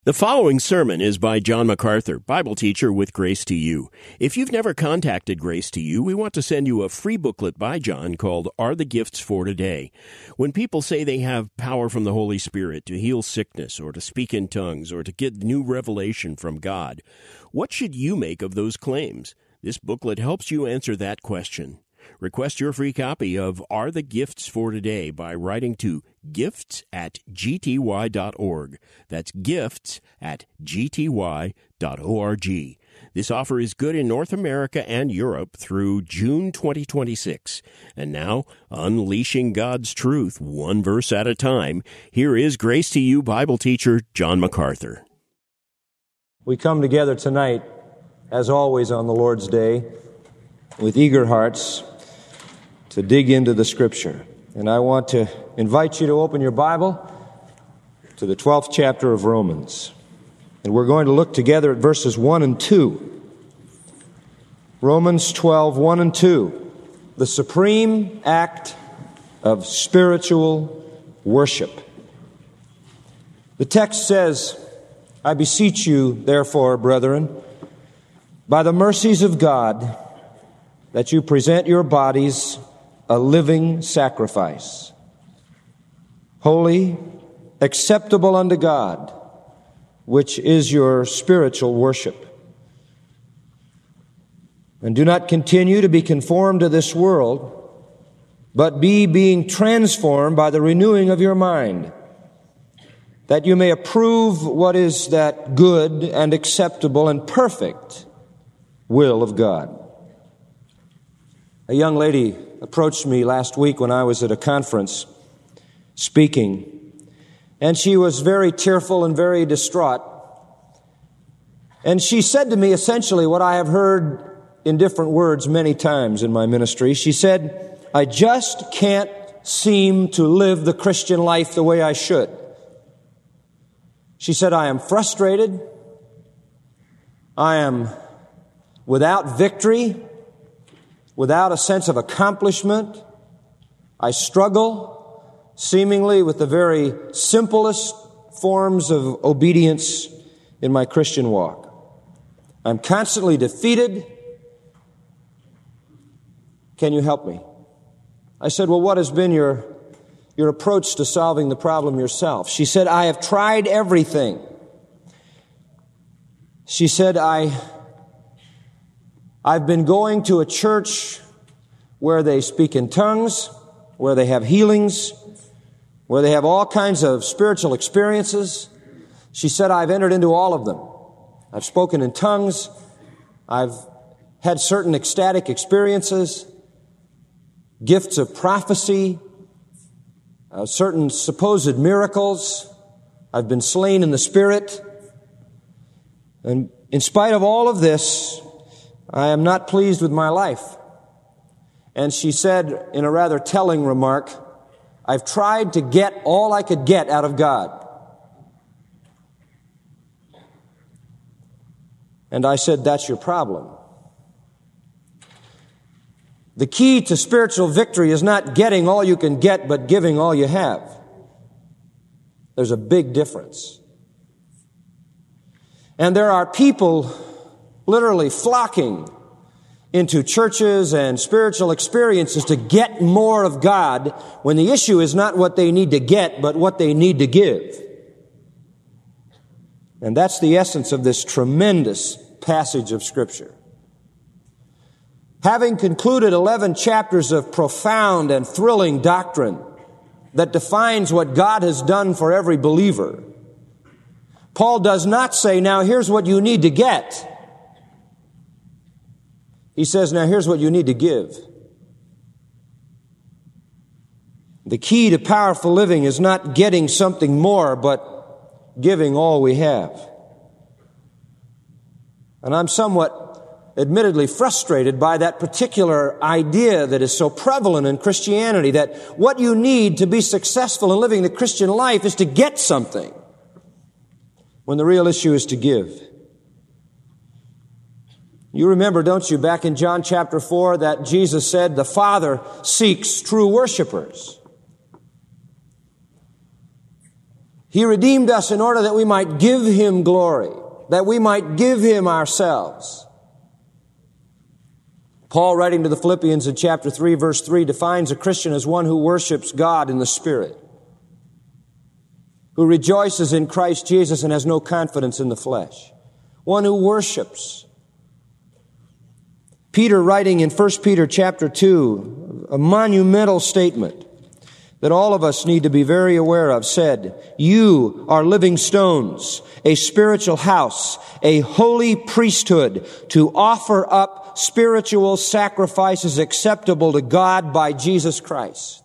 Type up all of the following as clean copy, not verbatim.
The following sermon is by John MacArthur, Bible teacher with Grace to You. If you've never contacted Grace to You, we want to send you a free booklet by John called Are the Gifts for Today? When people say they have power from the Holy Spirit to heal sickness or to speak in tongues or to get new revelation from God, what should you make of those claims? This booklet helps you answer that question. Request your free copy of Are the Gifts for Today by writing to gifts@gty.org. That's gifts@gty.org. This offer is good in North America and Europe through June 2026. And now, unleashing God's truth one verse at a time, here is Grace to You Bible teacher John MacArthur. We come together tonight, as always on the Lord's Day, with eager hearts to dig into the Scripture. And I want to invite you to open your Bible to the 12th chapter of Romans. And we're going to look together at verses 1 and 2. Romans 12, 1 and 2. The supreme act of spiritual worship. The text says, I beseech you, therefore, brethren, by the mercies of God, that you present your bodies a living sacrifice, holy, acceptable unto God, which is your spiritual worship. And do not continue to be conformed to this world, but be being transformed by the renewing of your mind, that you may approve what is that good and acceptable and perfect will of God. A young lady approached me last week when I was at a conference speaking, and she was very tearful and very distraught. And she said to me essentially what I have heard in different words many times in my ministry. She said, I just can't seem to live the Christian life the way I should. She said, I am frustrated. I am without victory, without a sense of accomplishment. I struggle seemingly with the very simplest forms of obedience in my Christian walk. I'm constantly defeated. Can you help me? I said, well, what has been your approach to solving the problem yourself? She said, I have tried everything. She said, I've been going to a church where they speak in tongues, where they have healings, where they have all kinds of spiritual experiences. She said, I've entered into all of them. I've spoken in tongues. I've had certain ecstatic experiences, gifts of prophecy, certain supposed miracles. I've been slain in the Spirit. And in spite of all of this, I am not pleased with my life. And she said in a rather telling remark, I've tried to get all I could get out of God. And I said, that's your problem. The key to spiritual victory is not getting all you can get, but giving all you have. There's a big difference. And there are people literally flocking into churches and spiritual experiences to get more of God when the issue is not what they need to get, but what they need to give. And that's the essence of this tremendous passage of Scripture. Having concluded 11 chapters of profound and thrilling doctrine that defines what God has done for every believer, Paul does not say, now here's what you need to get. He says, now here's what you need to give. The key to powerful living is not getting something more, but giving all we have. And I'm somewhat, admittedly, frustrated by that particular idea that is so prevalent in Christianity, that what you need to be successful in living the Christian life is to get something, when the real issue is to give. You remember, don't you, back in John chapter 4, that Jesus said the Father seeks true worshipers. He redeemed us in order that we might give Him glory, that we might give Him ourselves. Paul, writing to the Philippians in chapter 3, verse 3, defines a Christian as one who worships God in the Spirit, who rejoices in Christ Jesus and has no confidence in the flesh. One who worships. Peter, writing in 1 Peter chapter 2, a monumental statement that all of us need to be very aware of, said, "You are living stones, a spiritual house, a holy priesthood, to offer up spiritual sacrifices acceptable to God by Jesus Christ."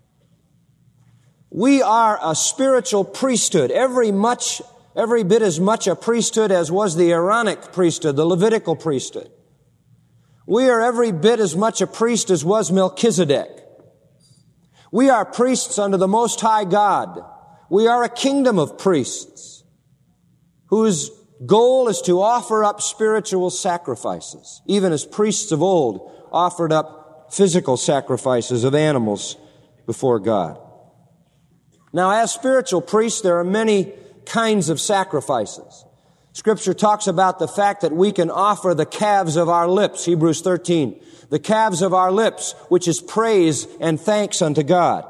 We are a spiritual priesthood, every bit as much a priesthood as was the Aaronic priesthood, the Levitical priesthood. We are every bit as much a priest as was Melchizedek. We are priests under the Most High God. We are a kingdom of priests whose goal is to offer up spiritual sacrifices, even as priests of old offered up physical sacrifices of animals before God. Now, as spiritual priests, there are many kinds of sacrifices. Scripture talks about the fact that we can offer the calves of our lips, Hebrews 13, the calves of our lips, which is praise and thanks unto God.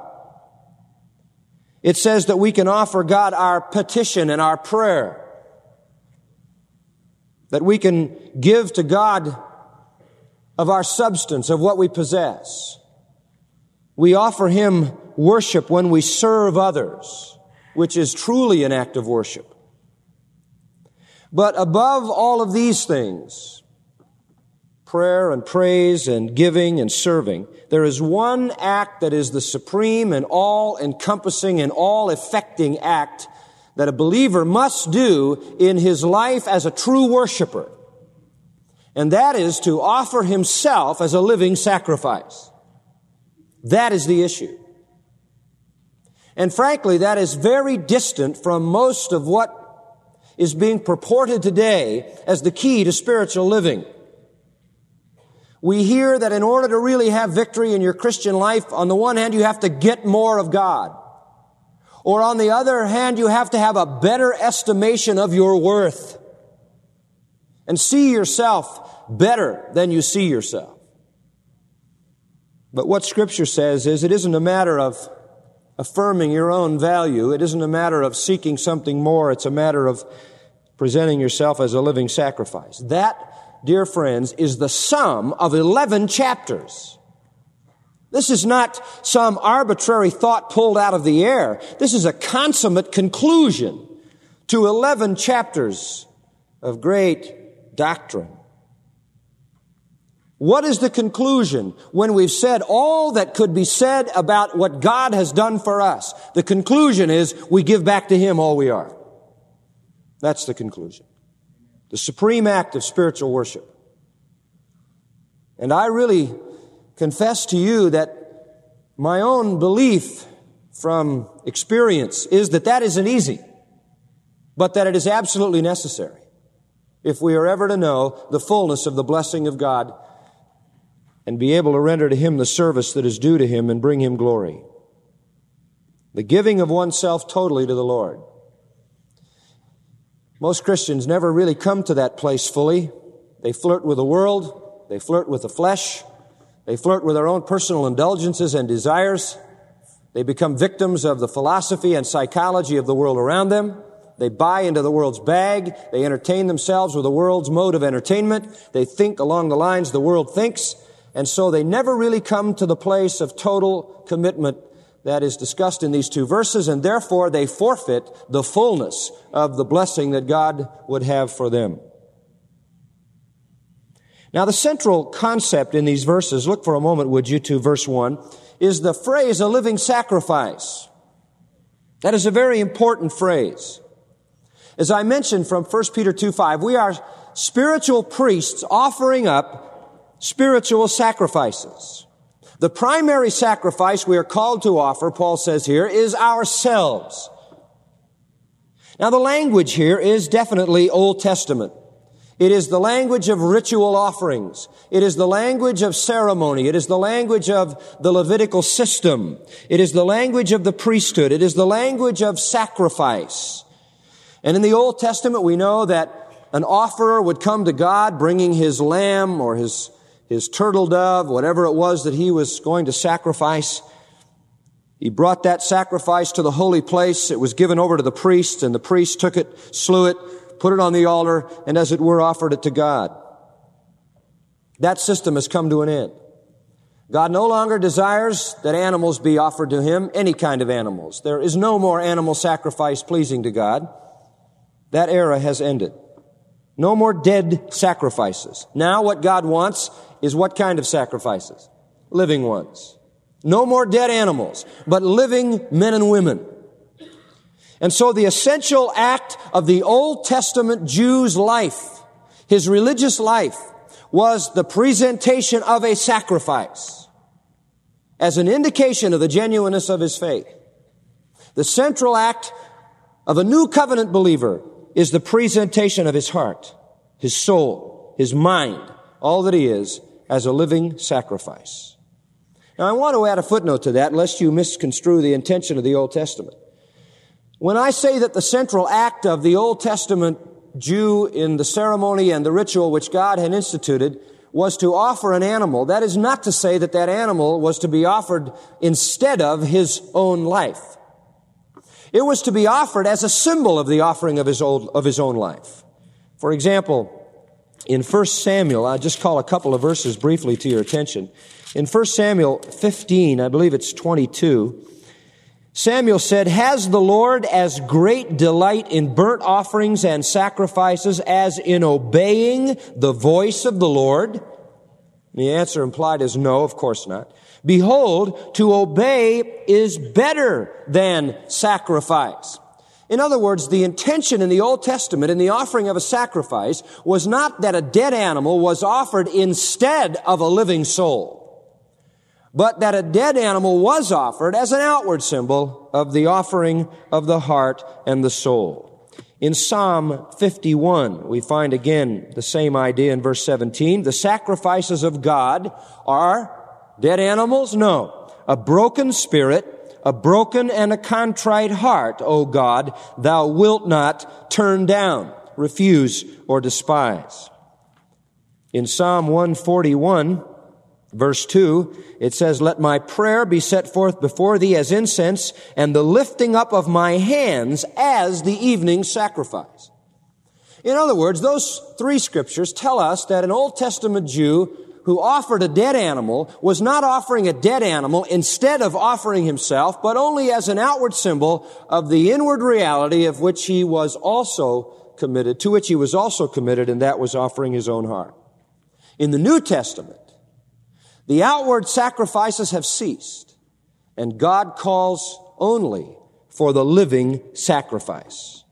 It says that we can offer God our petition and our prayer, that we can give to God of our substance, of what we possess. We offer Him worship when we serve others, which is truly an act of worship. But above all of these things, prayer and praise and giving and serving, there is one act that is the supreme and all-encompassing and all-affecting act that a believer must do in his life as a true worshiper. And that is to offer himself as a living sacrifice. That is the issue. And frankly, that is very distant from most of what is being purported today as the key to spiritual living. We hear that in order to really have victory in your Christian life, on the one hand, you have to get more of God. Or on the other hand, you have to have a better estimation of your worth and see yourself better than you see yourself. But what Scripture says is it isn't a matter of affirming your own value. It isn't a matter of seeking something more. It's a matter of presenting yourself as a living sacrifice. That, dear friends, is the sum of 11 chapters. This is not some arbitrary thought pulled out of the air. This is a consummate conclusion to 11 chapters of great doctrine. What is the conclusion when we've said all that could be said about what God has done for us? The conclusion is we give back to Him all we are. That's the conclusion. The supreme act of spiritual worship. And I really confess to you that my own belief from experience is that that isn't easy, but that it is absolutely necessary if we are ever to know the fullness of the blessing of God and be able to render to Him the service that is due to Him and bring Him glory. The giving of oneself totally to the Lord. Most Christians never really come to that place fully. They flirt with the world. They flirt with the flesh. They flirt with their own personal indulgences and desires. They become victims of the philosophy and psychology of the world around them. They buy into the world's bag. They entertain themselves with the world's mode of entertainment. They think along the lines the world thinks. And so they never really come to the place of total commitment that is discussed in these two verses, and therefore they forfeit the fullness of the blessing that God would have for them. Now, the central concept in these verses, look for a moment, would you, to verse 1, is the phrase, a living sacrifice. That is a very important phrase. As I mentioned from 1 Peter 2:5, we are spiritual priests offering up spiritual sacrifices. The primary sacrifice we are called to offer, Paul says here, is ourselves. Now, the language here is definitely Old Testament. It is the language of ritual offerings. It is the language of ceremony. It is the language of the Levitical system. It is the language of the priesthood. It is the language of sacrifice. And in the Old Testament, we know that an offerer would come to God bringing his lamb or his turtle dove, whatever it was that he was going to sacrifice. He brought that sacrifice to the holy place. It was given over to the priest, and the priest took it, slew it, put it on the altar, and as it were, offered it to God. That system has come to an end. God no longer desires that animals be offered to Him, any kind of animals. There is no more animal sacrifice pleasing to God. That era has ended. No more dead sacrifices. Now what God wants is what kind of sacrifices? Living ones. No more dead animals, but living men and women. And so the essential act of the Old Testament Jew's life, his religious life, was the presentation of a sacrifice as an indication of the genuineness of his faith. The central act of a new covenant believer is the presentation of his heart, his soul, his mind, all that he is, as a living sacrifice. Now I want to add a footnote to that, lest you misconstrue the intention of the Old Testament. When I say that the central act of the Old Testament Jew in the ceremony and the ritual which God had instituted was to offer an animal, that is not to say that that animal was to be offered instead of his own life. It was to be offered as a symbol of the offering of his own life. For example, in 1 Samuel, I'll just call a couple of verses briefly to your attention. In 1 Samuel 15, I believe it's 22, Samuel said, "Has the Lord as great delight in burnt offerings and sacrifices as in obeying the voice of the Lord?" The answer implied is no, of course not. "Behold, to obey is better than sacrifice." In other words, the intention in the Old Testament in the offering of a sacrifice was not that a dead animal was offered instead of a living soul, but that a dead animal was offered as an outward symbol of the offering of the heart and the soul. In Psalm 51, we find again the same idea in verse 17. The sacrifices of God are dead animals? No. A broken spirit, a broken and a contrite heart, O God, thou wilt not turn down, refuse, or despise. In Psalm 141, verse 2, it says, "Let my prayer be set forth before thee as incense, and the lifting up of my hands as the evening sacrifice." In other words, those three scriptures tell us that an Old Testament Jew who offered a dead animal was not offering a dead animal instead of offering himself, but only as an outward symbol of the inward reality of which he was also committed, to which he was also committed, and that was offering his own heart. In the New Testament, the outward sacrifices have ceased, and God calls only for the living sacrifice.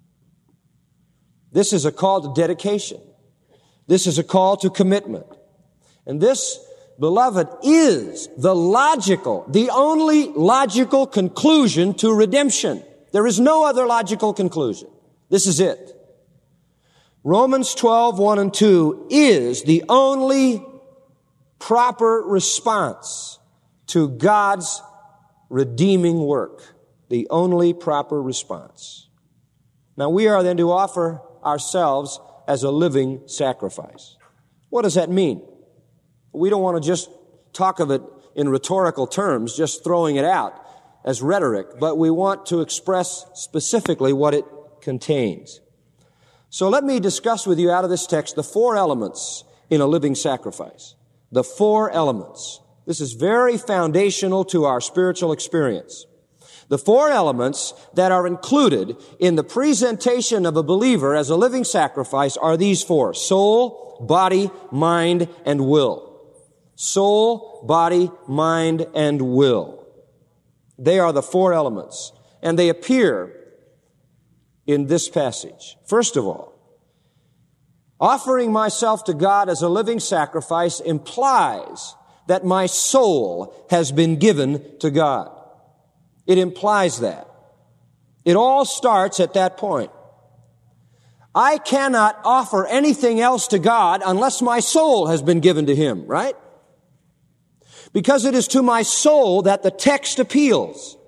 This is a call to dedication. This is a call to commitment. And this, beloved, is the only logical conclusion to redemption. There is no other logical conclusion. This is it. Romans 12, 1 and 2 is the only proper response to God's redeeming work. The only proper response. Now we are then to offer ourselves as a living sacrifice. What does that mean? We don't want to just talk of it in rhetorical terms, just throwing it out as rhetoric, but we want to express specifically what it contains. So let me discuss with you out of this text the four elements in a living sacrifice. The four elements. This is very foundational to our spiritual experience. The four elements that are included in the presentation of a believer as a living sacrifice are these four: soul, body, mind, and will. Soul, body, mind, and will. They are the four elements, and they appear in this passage. First of all, offering myself to God as a living sacrifice implies that my soul has been given to God. It implies that. It all starts at that point. I cannot offer anything else to God unless my soul has been given to Him, right? Because it is to my soul that the text appeals.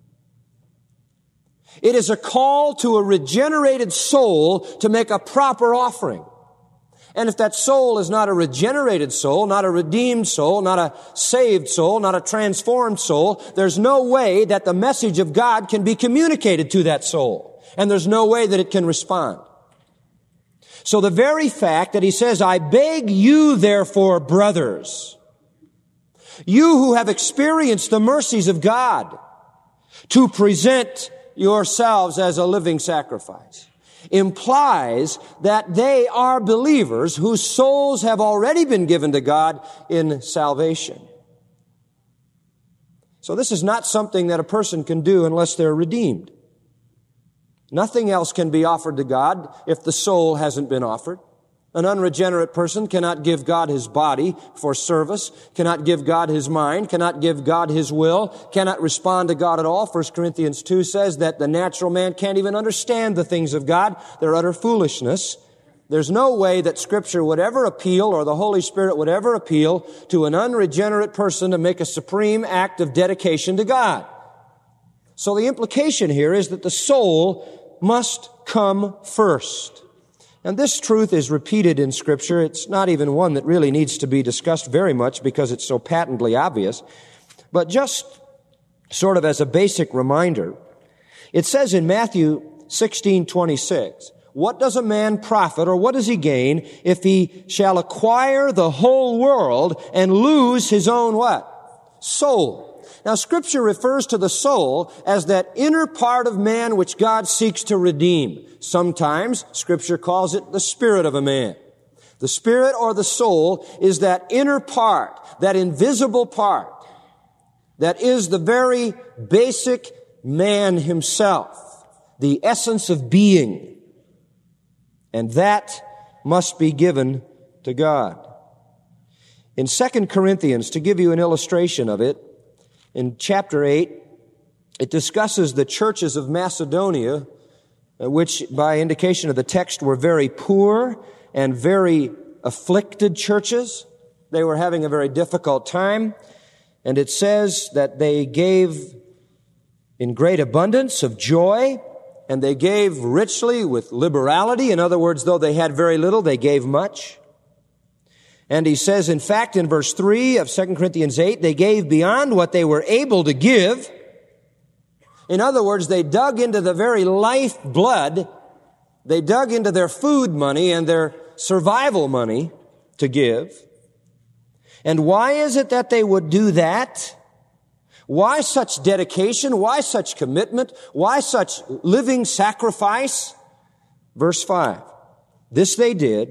It is a call to a regenerated soul to make a proper offering. And if that soul is not a regenerated soul, not a redeemed soul, not a saved soul, not a transformed soul, there's no way that the message of God can be communicated to that soul. And there's no way that it can respond. So the very fact that he says, I beg you, therefore, brothers, you who have experienced the mercies of God, to present yourselves as a living sacrifice, implies that they are believers whose souls have already been given to God in salvation. So this is not something that a person can do unless they're redeemed. Nothing else can be offered to God if the soul hasn't been offered. An unregenerate person cannot give God his body for service, cannot give God his mind, cannot give God his will, cannot respond to God at all. 1 Corinthians 2 says that the natural man can't even understand the things of God. They're utter foolishness. There's no way that Scripture would ever appeal, or the Holy Spirit would ever appeal to an unregenerate person to make a supreme act of dedication to God. So the implication here is that the soul must come first. And this truth is repeated in Scripture. It's not even one that really needs to be discussed very much because it's so patently obvious. But just sort of as a basic reminder, it says in Matthew 16:26, what does a man profit, or what does he gain, if he shall acquire the whole world and lose his own what? Soul. Now, Scripture refers to the soul as that inner part of man which God seeks to redeem. Sometimes Scripture calls it the spirit of a man. The spirit or the soul is that inner part, that invisible part, that is the very basic man himself, the essence of being. And that must be given to God. In 2 Corinthians, to give you an illustration of it, in chapter 8, it discusses the churches of Macedonia, which by indication of the text were very poor and very afflicted churches. They were having a very difficult time. And it says that they gave in great abundance of joy, and they gave richly with liberality. In other words, though they had very little, they gave much. And he says, in fact, in verse 3 of 2 Corinthians 8, they gave beyond what they were able to give. In other words, they dug into the very life blood. They dug into their food money and their survival money to give. And why is it that they would do that? Why such dedication? Why such commitment? Why such living sacrifice? Verse 5. This they did,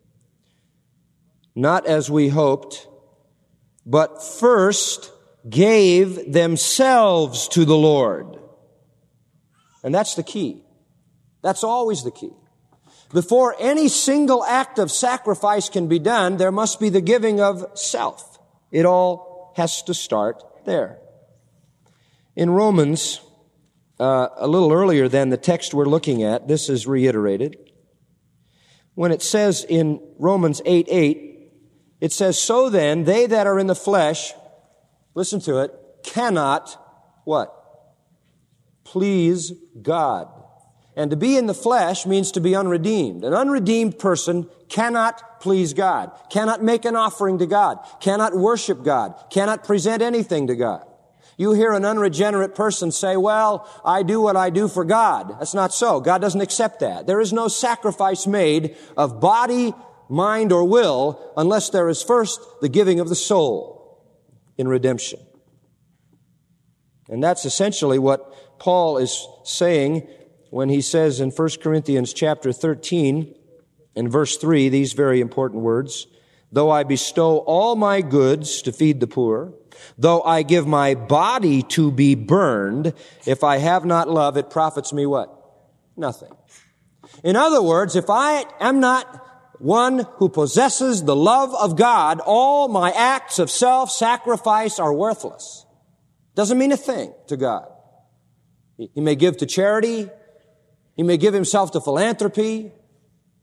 not as we hoped, but first gave themselves to the Lord. And that's the key. That's always the key. Before any single act of sacrifice can be done, there must be the giving of self. It all has to start there. In Romans, a little earlier than the text we're looking at, this is reiterated. When it says in Romans 8:8, it says, so then, they that are in the flesh, listen to it, cannot, what? Please God. And to be in the flesh means to be unredeemed. An unredeemed person cannot please God, cannot make an offering to God, cannot worship God, cannot present anything to God. You hear an unregenerate person say, well, I do what I do for God. That's not so. God doesn't accept that. There is no sacrifice made of body, mind, or will unless there is first the giving of the soul in redemption. And that's essentially what Paul is saying when he says in 1 Corinthians chapter 13 and verse 3, these very important words, though I bestow all my goods to feed the poor, though I give my body to be burned, if I have not love, it profits me what? Nothing. In other words, if I am not one who possesses the love of God, all my acts of self-sacrifice are worthless. Doesn't mean a thing to God. He may give to charity. He may give himself to philanthropy.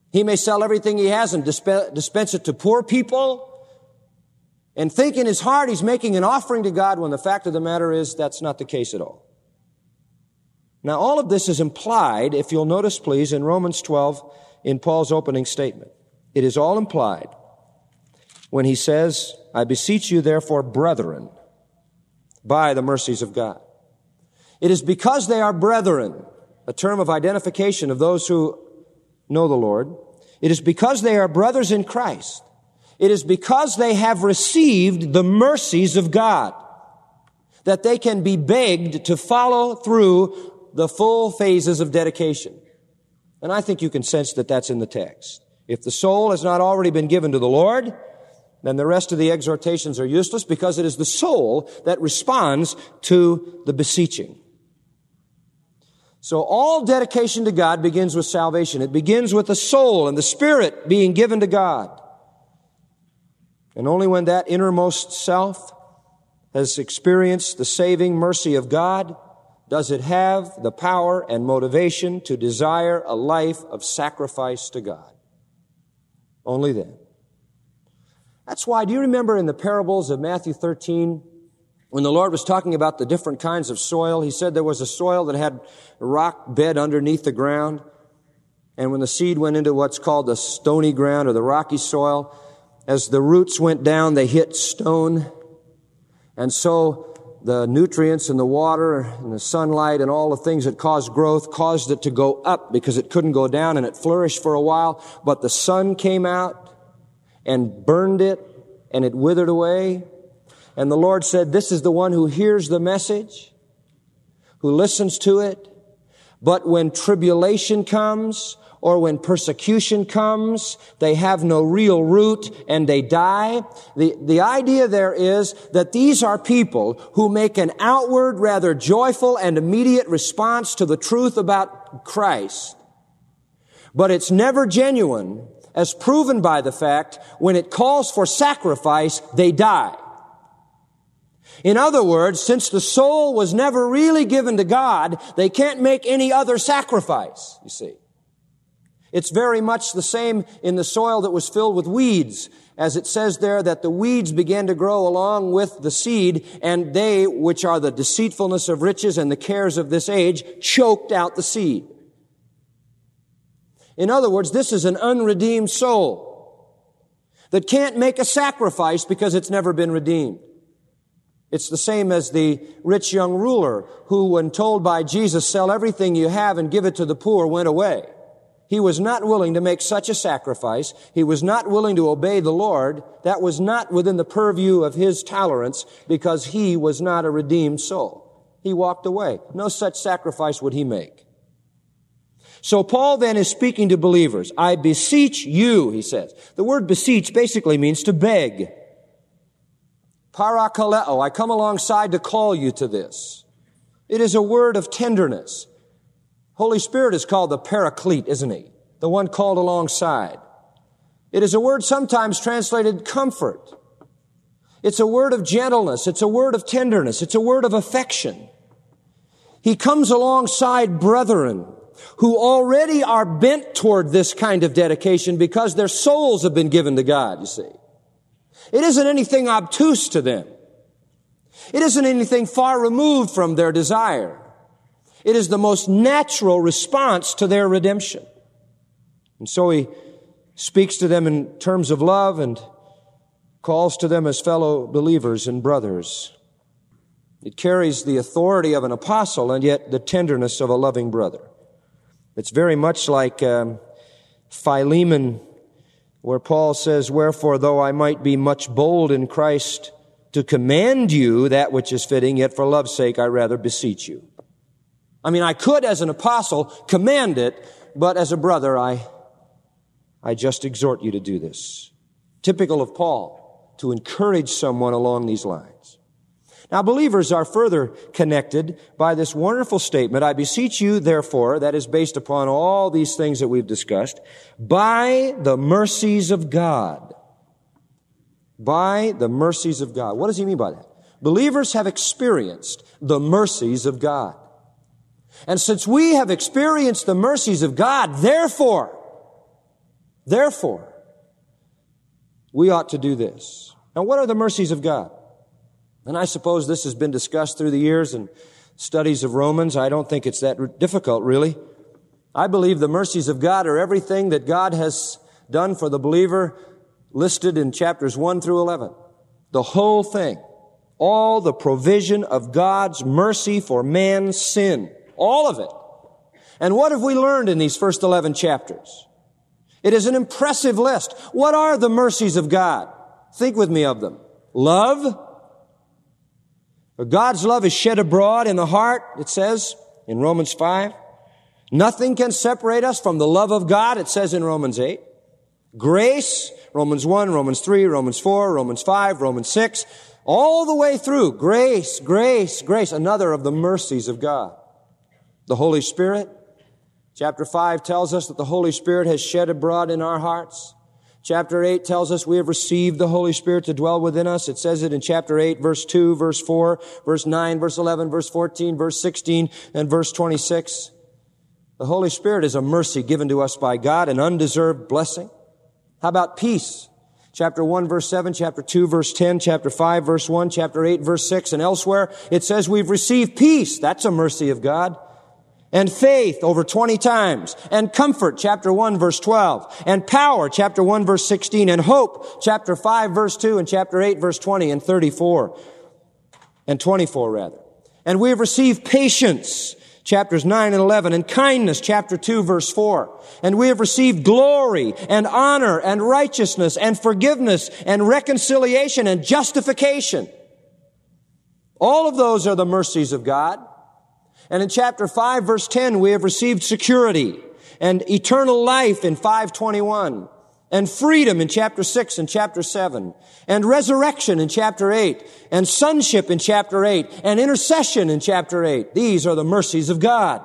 He may sell everything he has and dispense it to poor people and think in his heart he's making an offering to God, when the fact of the matter is that's not the case at all. Now, all of this is implied, if you'll notice, please, in Romans 12, in Paul's opening statement. It is all implied when he says, I beseech you, therefore, brethren, by the mercies of God. It is because they are brethren, a term of identification of those who know the Lord. It is because they are brothers in Christ. It is because they have received the mercies of God that they can be begged to follow through the full phases of dedication. And I think you can sense that that's in the text. If the soul has not already been given to the Lord, then the rest of the exhortations are useless, because it is the soul that responds to the beseeching. So all dedication to God begins with salvation. It begins with the soul and the spirit being given to God. And only when that innermost self has experienced the saving mercy of God does it have the power and motivation to desire a life of sacrifice to God. Only then. That's why, do you remember in the parables of Matthew 13, when the Lord was talking about the different kinds of soil, He said there was a soil that had a rock bed underneath the ground, and when the seed went into what's called the stony ground or the rocky soil, as the roots went down, they hit stone, and so the nutrients and the water and the sunlight and all the things that cause growth caused it to go up because it couldn't go down, and it flourished for a while, but the sun came out and burned it, and it withered away. And the Lord said, this is the one who hears the message, who listens to it, but when tribulation comes or when persecution comes, they have no real root and they die. The idea there is that these are people who make an outward, rather joyful and immediate response to the truth about Christ. But it's never genuine, as proven by the fact when it calls for sacrifice, they die. In other words, since the soul was never really given to God, they can't make any other sacrifice, you see. It's very much the same in the soil that was filled with weeds, as it says there that the weeds began to grow along with the seed, and they, which are the deceitfulness of riches and the cares of this age, choked out the seed. In other words, this is an unredeemed soul that can't make a sacrifice because it's never been redeemed. It's the same as the rich young ruler who, when told by Jesus, sell everything you have and give it to the poor, went away. He was not willing to make such a sacrifice. He was not willing to obey the Lord. That was not within the purview of his tolerance because he was not a redeemed soul. He walked away. No such sacrifice would he make. So Paul then is speaking to believers. I beseech you, he says. The word beseech basically means to beg. Parakaleo, I come alongside to call you to this. It is a word of tenderness. Holy Spirit is called the Paraclete, isn't he? The one called alongside. It is a word sometimes translated comfort. It's a word of gentleness. It's a word of tenderness. It's a word of affection. He comes alongside brethren who already are bent toward this kind of dedication because their souls have been given to God, you see. It isn't anything obtuse to them. It isn't anything far removed from their desire. It is the most natural response to their redemption. And so he speaks to them in terms of love and calls to them as fellow believers and brothers. It carries the authority of an apostle and yet the tenderness of a loving brother. It's very much like Philemon, where Paul says, wherefore, though I might be much bold in Christ to command you that which is fitting, yet for love's sake I rather beseech you. I mean, I could as an apostle command it, but as a brother I just exhort you to do this. Typical of Paul, to encourage someone along these lines. Now, believers are further connected by this wonderful statement, I beseech you, therefore, that is based upon all these things that we've discussed, by the mercies of God. By the mercies of God. What does he mean by that? Believers have experienced the mercies of God. And since we have experienced the mercies of God, therefore, Therefore, we ought to do this. Now, what are the mercies of God? And I suppose this has been discussed through the years in studies of Romans. I don't think it's that difficult, really. I believe the mercies of God are everything that God has done for the believer listed in chapters 1 through 11. The whole thing. All the provision of God's mercy for man's sin. All of it. And what have we learned in these first 11 chapters? It is an impressive list. What are the mercies of God? Think with me of them. Love. God's love is shed abroad in the heart, it says in Romans 5. Nothing can separate us from the love of God, it says in Romans 8. Grace, Romans 1, Romans 3, Romans 4, Romans 5, Romans 6, all the way through. Grace, grace, grace, another of the mercies of God. The Holy Spirit. Chapter 5 tells us that the Holy Spirit has shed abroad in our hearts. Chapter 8 tells us we have received the Holy Spirit to dwell within us. It says it in chapter 8, verse 2, verse 4, verse 9, verse 11, verse 14, verse 16, and verse 26. The Holy Spirit is a mercy given to us by God, an undeserved blessing. How about peace? Chapter 1, verse 7, chapter 2, verse 10, chapter 5, verse 1, chapter 8, verse 6, and elsewhere, it says we've received peace. That's a mercy of God. And faith over 20 times. And comfort, chapter 1, verse 12. And power, chapter 1, verse 16. And hope, chapter 5, verse 2. And chapter 8, verse 20 and 34. And 24, rather. And we have received patience, chapters 9 and 11. And kindness, chapter 2, verse 4. And we have received glory and honor and righteousness and forgiveness and reconciliation and justification. All of those are the mercies of God. And in chapter 5, verse 10, we have received security and eternal life in 5:21, and freedom in chapter 6 and chapter 7, and resurrection in chapter 8, and sonship in chapter 8, and intercession in chapter 8. These are the mercies of God.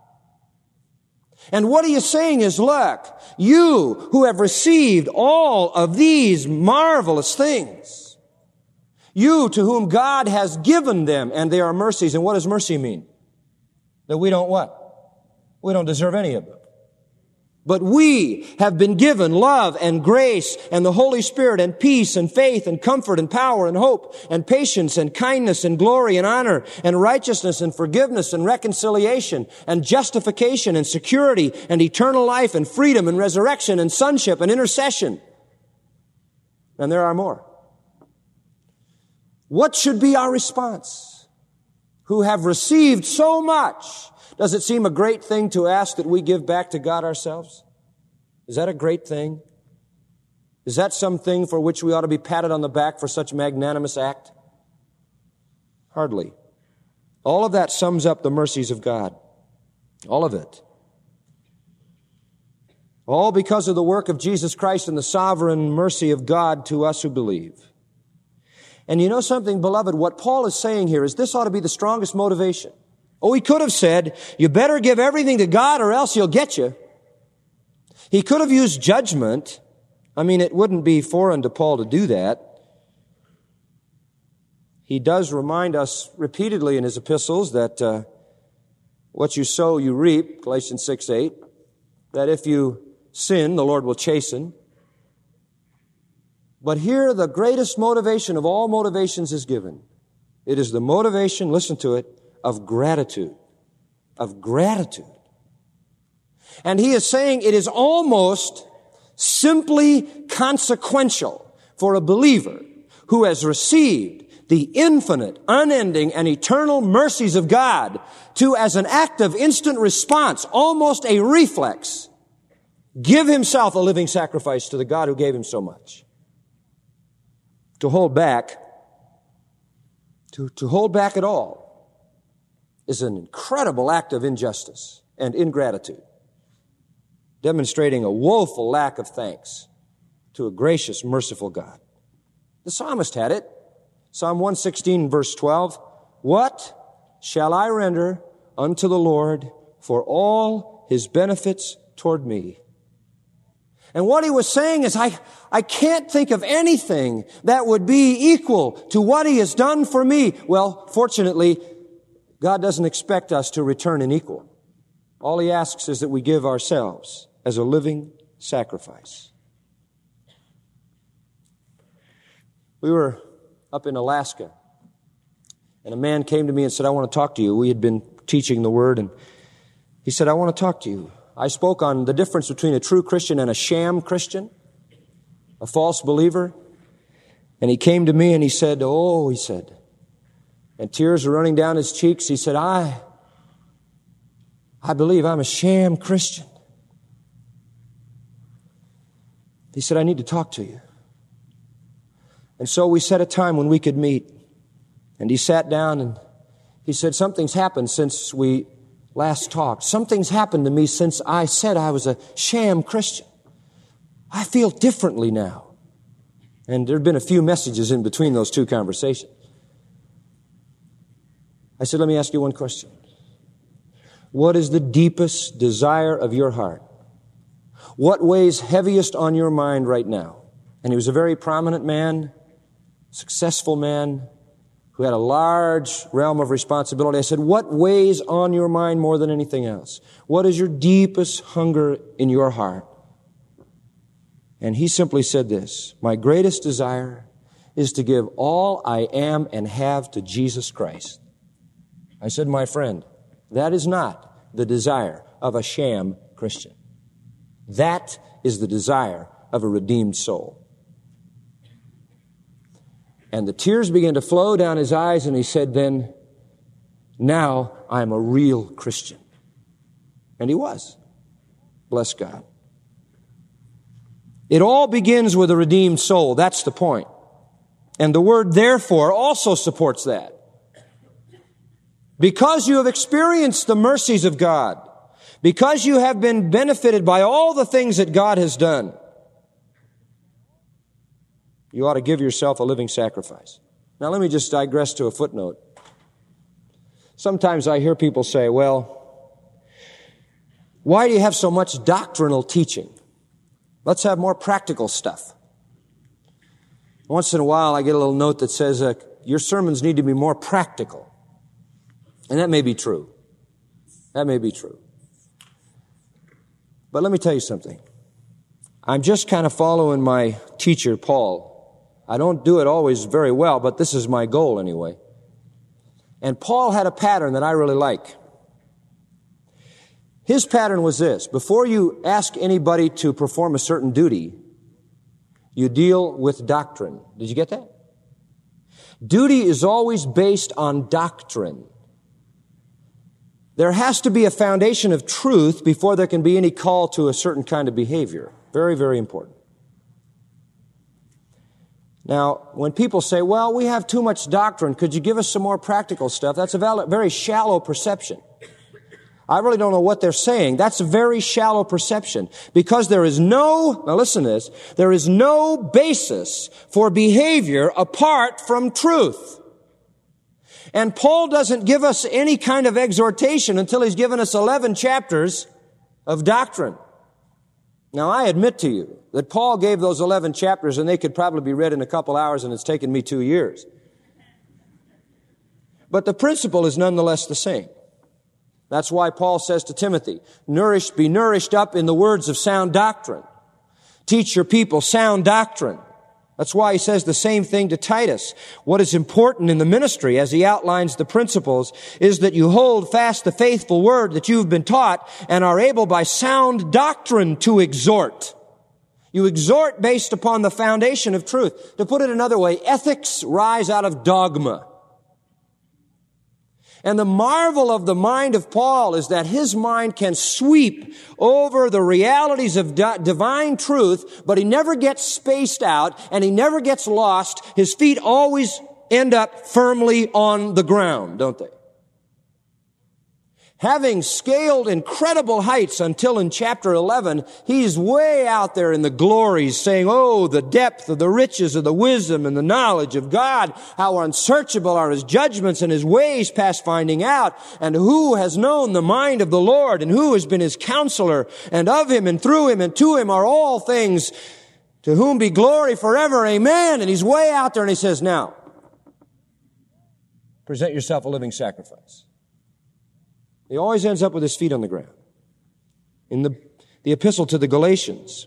And what he is saying is, look, you who have received all of these marvelous things, you to whom God has given them, and they are mercies. And what does mercy mean? That we don't what? We don't deserve any of them. But we have been given love and grace and the Holy Spirit and peace and faith and comfort and power and hope and patience and kindness and glory and honor and righteousness and forgiveness and reconciliation and justification and security and eternal life and freedom and resurrection and sonship and intercession. And there are more. What should be our response? Who have received so much, does it seem a great thing to ask that we give back to God ourselves? Is that a great thing? Is that something for which we ought to be patted on the back for such magnanimous act? Hardly. All of that sums up the mercies of God. All of it. All because of the work of Jesus Christ and the sovereign mercy of God to us who believe. And you know something, beloved, what Paul is saying here is this ought to be the strongest motivation. Oh, he could have said, you better give everything to God or else he'll get you. He could have used judgment. I mean, it wouldn't be foreign to Paul to do that. He does remind us repeatedly in his epistles that what you sow, you reap, Galatians 6:8, that if you sin, the Lord will chasten. But here the greatest motivation of all motivations is given. It is the motivation, listen to it, of gratitude. Of gratitude. And he is saying it is almost simply consequential for a believer who has received the infinite, unending, and eternal mercies of God to, as an act of instant response, almost a reflex, give himself a living sacrifice to the God who gave him so much. To hold back at all is an incredible act of injustice and ingratitude, demonstrating a woeful lack of thanks to a gracious, merciful God. The psalmist had it. Psalm 116, verse 12. What shall I render unto the Lord for all his benefits toward me? And what he was saying is, I can't think of anything that would be equal to what he has done for me. Well, fortunately, God doesn't expect us to return in equal. All he asks is that we give ourselves as a living sacrifice. We were up in Alaska, and a man came to me and said, I want to talk to you. We had been teaching the Word, and he said, I want to talk to you. I spoke on the difference between a true Christian and a sham Christian, a false believer. And he came to me and he said, and tears were running down his cheeks. He said, I believe I'm a sham Christian. He said, I need to talk to you. And so we set a time when we could meet. And he sat down and he said, something's happened since we last talked. Something's happened to me since I said I was a sham Christian. I feel differently now. And there had been a few messages in between those two conversations. I said, let me ask you one question. What is the deepest desire of your heart? What weighs heaviest on your mind right now? And he was a very prominent man, successful man, who had a large realm of responsibility. I said, what weighs on your mind more than anything else? What is your deepest hunger in your heart? And he simply said this, my greatest desire is to give all I am and have to Jesus Christ. I said, my friend, that is not the desire of a sham Christian. That is the desire of a redeemed soul. And the tears began to flow down his eyes, and he said, then, now I'm a real Christian. And he was. Bless God. It all begins with a redeemed soul. That's the point. And the word therefore also supports that. Because you have experienced the mercies of God, because you have been benefited by all the things that God has done, you ought to give yourself a living sacrifice. Now let me just digress to a footnote. Sometimes I hear people say, well, why do you have so much doctrinal teaching? Let's have more practical stuff. Once in a while I get a little note that says, your sermons need to be more practical. And that may be true. That may be true. But let me tell you something. I'm just kind of following my teacher, Paul. I don't do it always very well, but this is my goal anyway. And Paul had a pattern that I really like. His pattern was this. Before you ask anybody to perform a certain duty, you deal with doctrine. Did you get that? Duty is always based on doctrine. There has to be a foundation of truth before there can be any call to a certain kind of behavior. Very, very important. Now, when people say, well, we have too much doctrine, could you give us some more practical stuff? That's a very shallow perception. I really don't know what they're saying. That's a very shallow perception. Because now listen to this, there is no basis for behavior apart from truth. And Paul doesn't give us any kind of exhortation until he's given us 11 chapters of doctrine. Now, I admit to you that Paul gave those 11 chapters and they could probably be read in a couple hours, and it's taken me 2 years. But the principle is nonetheless the same. That's why Paul says to Timothy, be nourished up in the words of sound doctrine. Teach your people sound doctrine. That's why he says the same thing to Titus. What is important in the ministry, as he outlines the principles, is that you hold fast the faithful word that you've been taught and are able by sound doctrine to exhort. You exhort based upon the foundation of truth. To put it another way, ethics rise out of dogma. And the marvel of the mind of Paul is that his mind can sweep over the realities of divine truth, but he never gets spaced out and he never gets lost. His feet always end up firmly on the ground, don't they? Having scaled incredible heights until in chapter 11, he's way out there in the glories saying, oh, the depth of the riches of the wisdom and the knowledge of God, how unsearchable are his judgments and his ways past finding out, and who has known the mind of the Lord, and who has been his counselor, and of him and through him and to him are all things, to whom be glory forever, amen. And he's way out there and he says, now, present yourself a living sacrifice. He always ends up with his feet on the ground. the epistle to the Galatians.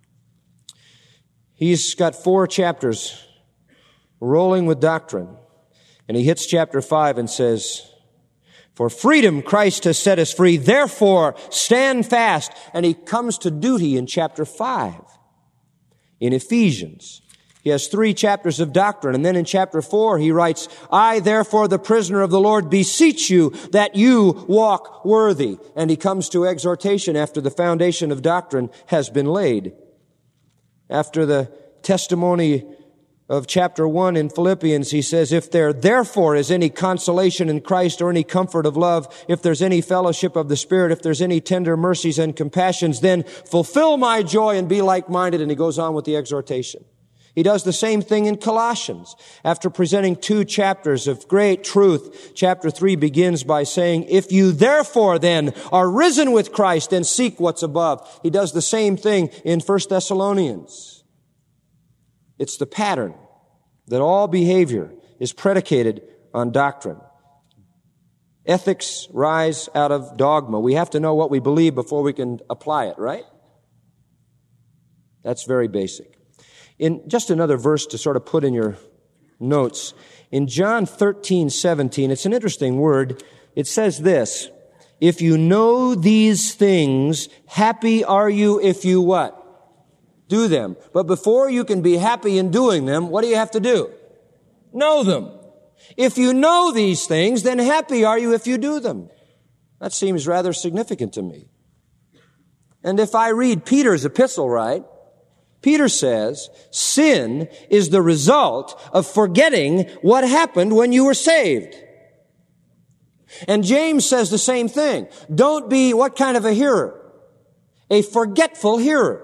He's got 4 chapters rolling with doctrine. And he hits chapter 5 and says, "For freedom Christ has set us free, therefore stand fast." And he comes to duty in chapter 5. In Ephesians, he has 3 chapters of doctrine. And then in chapter 4, he writes, "I, therefore, the prisoner of the Lord, beseech you that you walk worthy." And he comes to exhortation after the foundation of doctrine has been laid. After the testimony of chapter 1 in Philippians, he says, "If there therefore is any consolation in Christ or any comfort of love, if there's any fellowship of the Spirit, if there's any tender mercies and compassions, then fulfill my joy and be like-minded." And he goes on with the exhortation. He does the same thing in Colossians. After presenting 2 chapters of great truth, chapter 3 begins by saying, "If you therefore then are risen with Christ, then seek what's above." He does the same thing in 1 Thessalonians. It's the pattern that all behavior is predicated on doctrine. Ethics rise out of dogma. We have to know what we believe before we can apply it, right? That's very basic. In just another verse to sort of put in your notes, in John 13:17, it's an interesting word. It says this, "If you know these things, happy are you if you" what? Do them. But before you can be happy in doing them, what do you have to do? Know them. If you know these things, then happy are you if you do them. That seems rather significant to me. And if I read Peter's epistle right, Peter says, sin is the result of forgetting what happened when you were saved. And James says the same thing. Don't be what kind of a hearer? A forgetful hearer.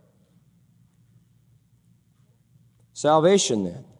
Salvation, then,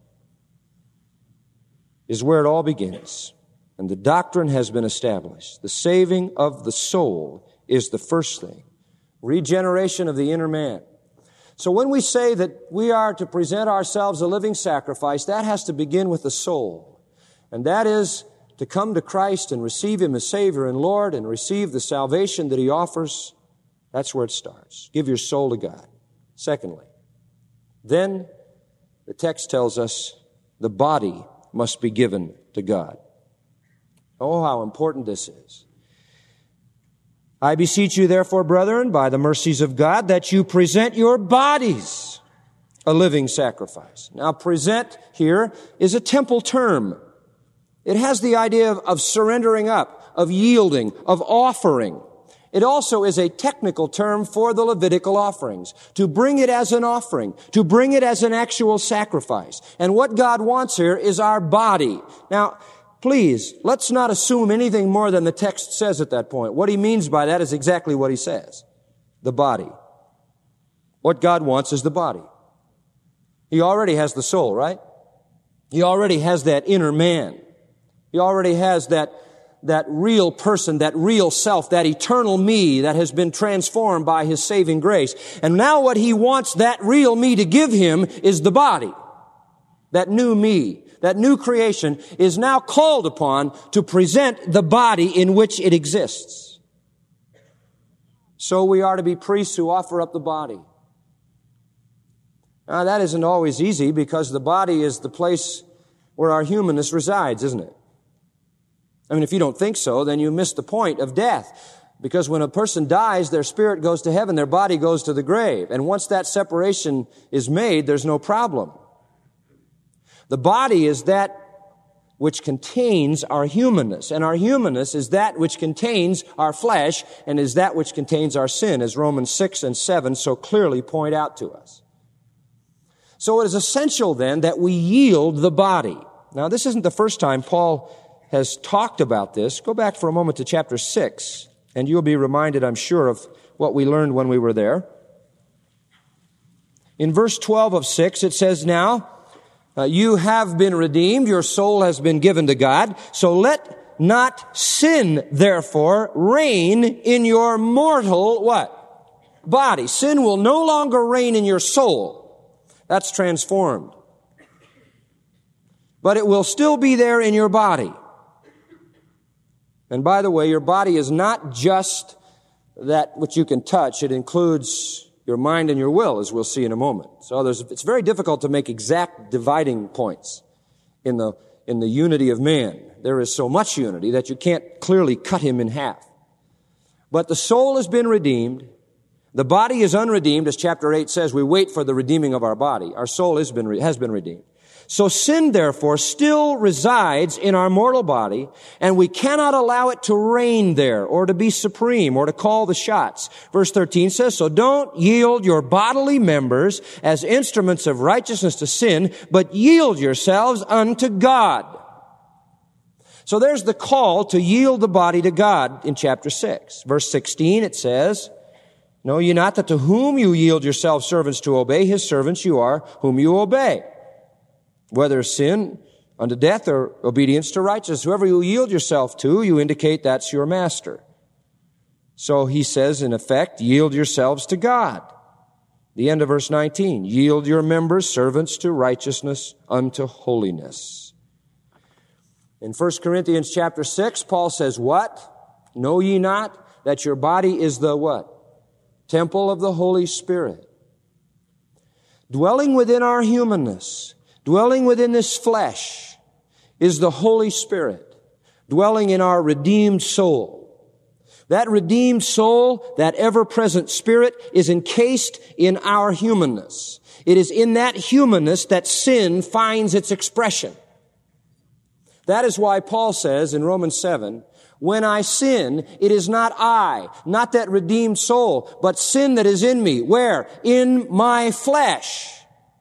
is where it all begins. And the doctrine has been established. The saving of the soul is the first thing. Regeneration of the inner man. So when we say that we are to present ourselves a living sacrifice, that has to begin with the soul. And that is to come to Christ and receive Him as Savior and Lord and receive the salvation that He offers. That's where it starts. Give your soul to God. Secondly, then the text tells us the body must be given to God. Oh, how important this is. "I beseech you, therefore, brethren, by the mercies of God, that you present your bodies a living sacrifice." Now, present here is a temple term. It has the idea of surrendering up, of yielding, of offering. It also is a technical term for the Levitical offerings. To bring it as an offering, to bring it as an actual sacrifice. And what God wants here is our body. Now, please, let's not assume anything more than the text says at that point. What he means by that is exactly what he says. The body. What God wants is the body. He already has the soul, right? He already has that inner man. He already has that real person, that real self, that eternal me that has been transformed by His saving grace. And now what He wants that real me to give him is the body. That new me, that new creation is now called upon to present the body in which it exists. So we are to be priests who offer up the body. Now that isn't always easy because the body is the place where our humanness resides, isn't it? I mean, if you don't think so, then you miss the point of death. Because when a person dies, their spirit goes to heaven, their body goes to the grave. And once that separation is made, there's no problem. The body is that which contains our humanness. And our humanness is that which contains our flesh and is that which contains our sin, as Romans 6 and 7 so clearly point out to us. So it is essential then that we yield the body. Now, this isn't the first time Paul has talked about this. Go back for a moment to chapter 6, and you'll be reminded, I'm sure, of what we learned when we were there. In verse 12 of 6, it says, "Now, you have been redeemed, your soul has been given to God, so let not sin, therefore, reign in your mortal," what? Body. Sin will no longer reign in your soul. That's transformed. But it will still be there in your body. And by the way, your body is not just that which you can touch. It includes your mind and your will, as we'll see in a moment. So it's very difficult to make exact dividing points in the unity of man. There is so much unity that you can't clearly cut him in half. But the soul has been redeemed. The body is unredeemed, as chapter 8 says. We wait for the redeeming of our body. Our soul has been redeemed. So sin, therefore, still resides in our mortal body, and we cannot allow it to reign there, or to be supreme, or to call the shots. Verse 13 says, so don't yield your bodily members as instruments of righteousness to sin, but yield yourselves unto God. So there's the call to yield the body to God in chapter 6. Verse 16, it says, know ye not that to whom you yield yourselves servants to obey, his servants you are, whom you obey? Whether sin unto death or obedience to righteousness. Whoever you yield yourself to, you indicate that's your master. So he says, in effect, yield yourselves to God. The end of verse 19. Yield your members servants to righteousness unto holiness. In 1 Corinthians chapter 6, Paul says, what? Know ye not that your body is the what? Temple of the Holy Spirit. Dwelling within our humanness, dwelling within this flesh, is the Holy Spirit, dwelling in our redeemed soul. That redeemed soul, that ever-present Spirit, is encased in our humanness. It is in that humanness that sin finds its expression. That is why Paul says in Romans 7, when I sin, it is not I, not that redeemed soul, but sin that is in me. Where? In my flesh.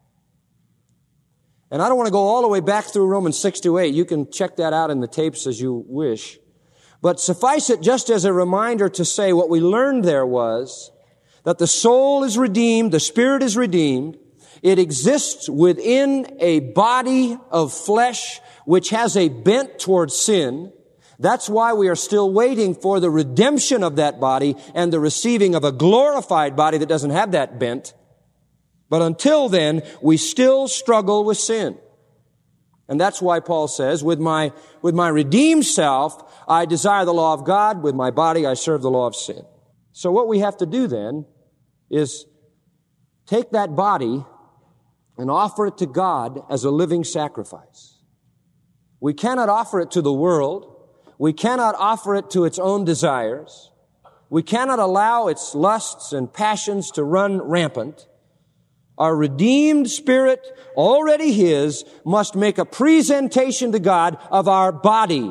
And I don't want to go all the way back through Romans 6 to 8. You can check that out in the tapes as you wish. But suffice it just as a reminder to say what we learned there was that the soul is redeemed, the spirit is redeemed. It exists within a body of flesh which has a bent towards sin. That's why we are still waiting for the redemption of that body and the receiving of a glorified body that doesn't have that bent. But until then, we still struggle with sin. And that's why Paul says, with my redeemed self, I desire the law of God. With my body, I serve the law of sin. So what we have to do then is take that body and offer it to God as a living sacrifice. We cannot offer it to the world. We cannot offer it to its own desires. We cannot allow its lusts and passions to run rampant. Our redeemed spirit, already His, must make a presentation to God of our body.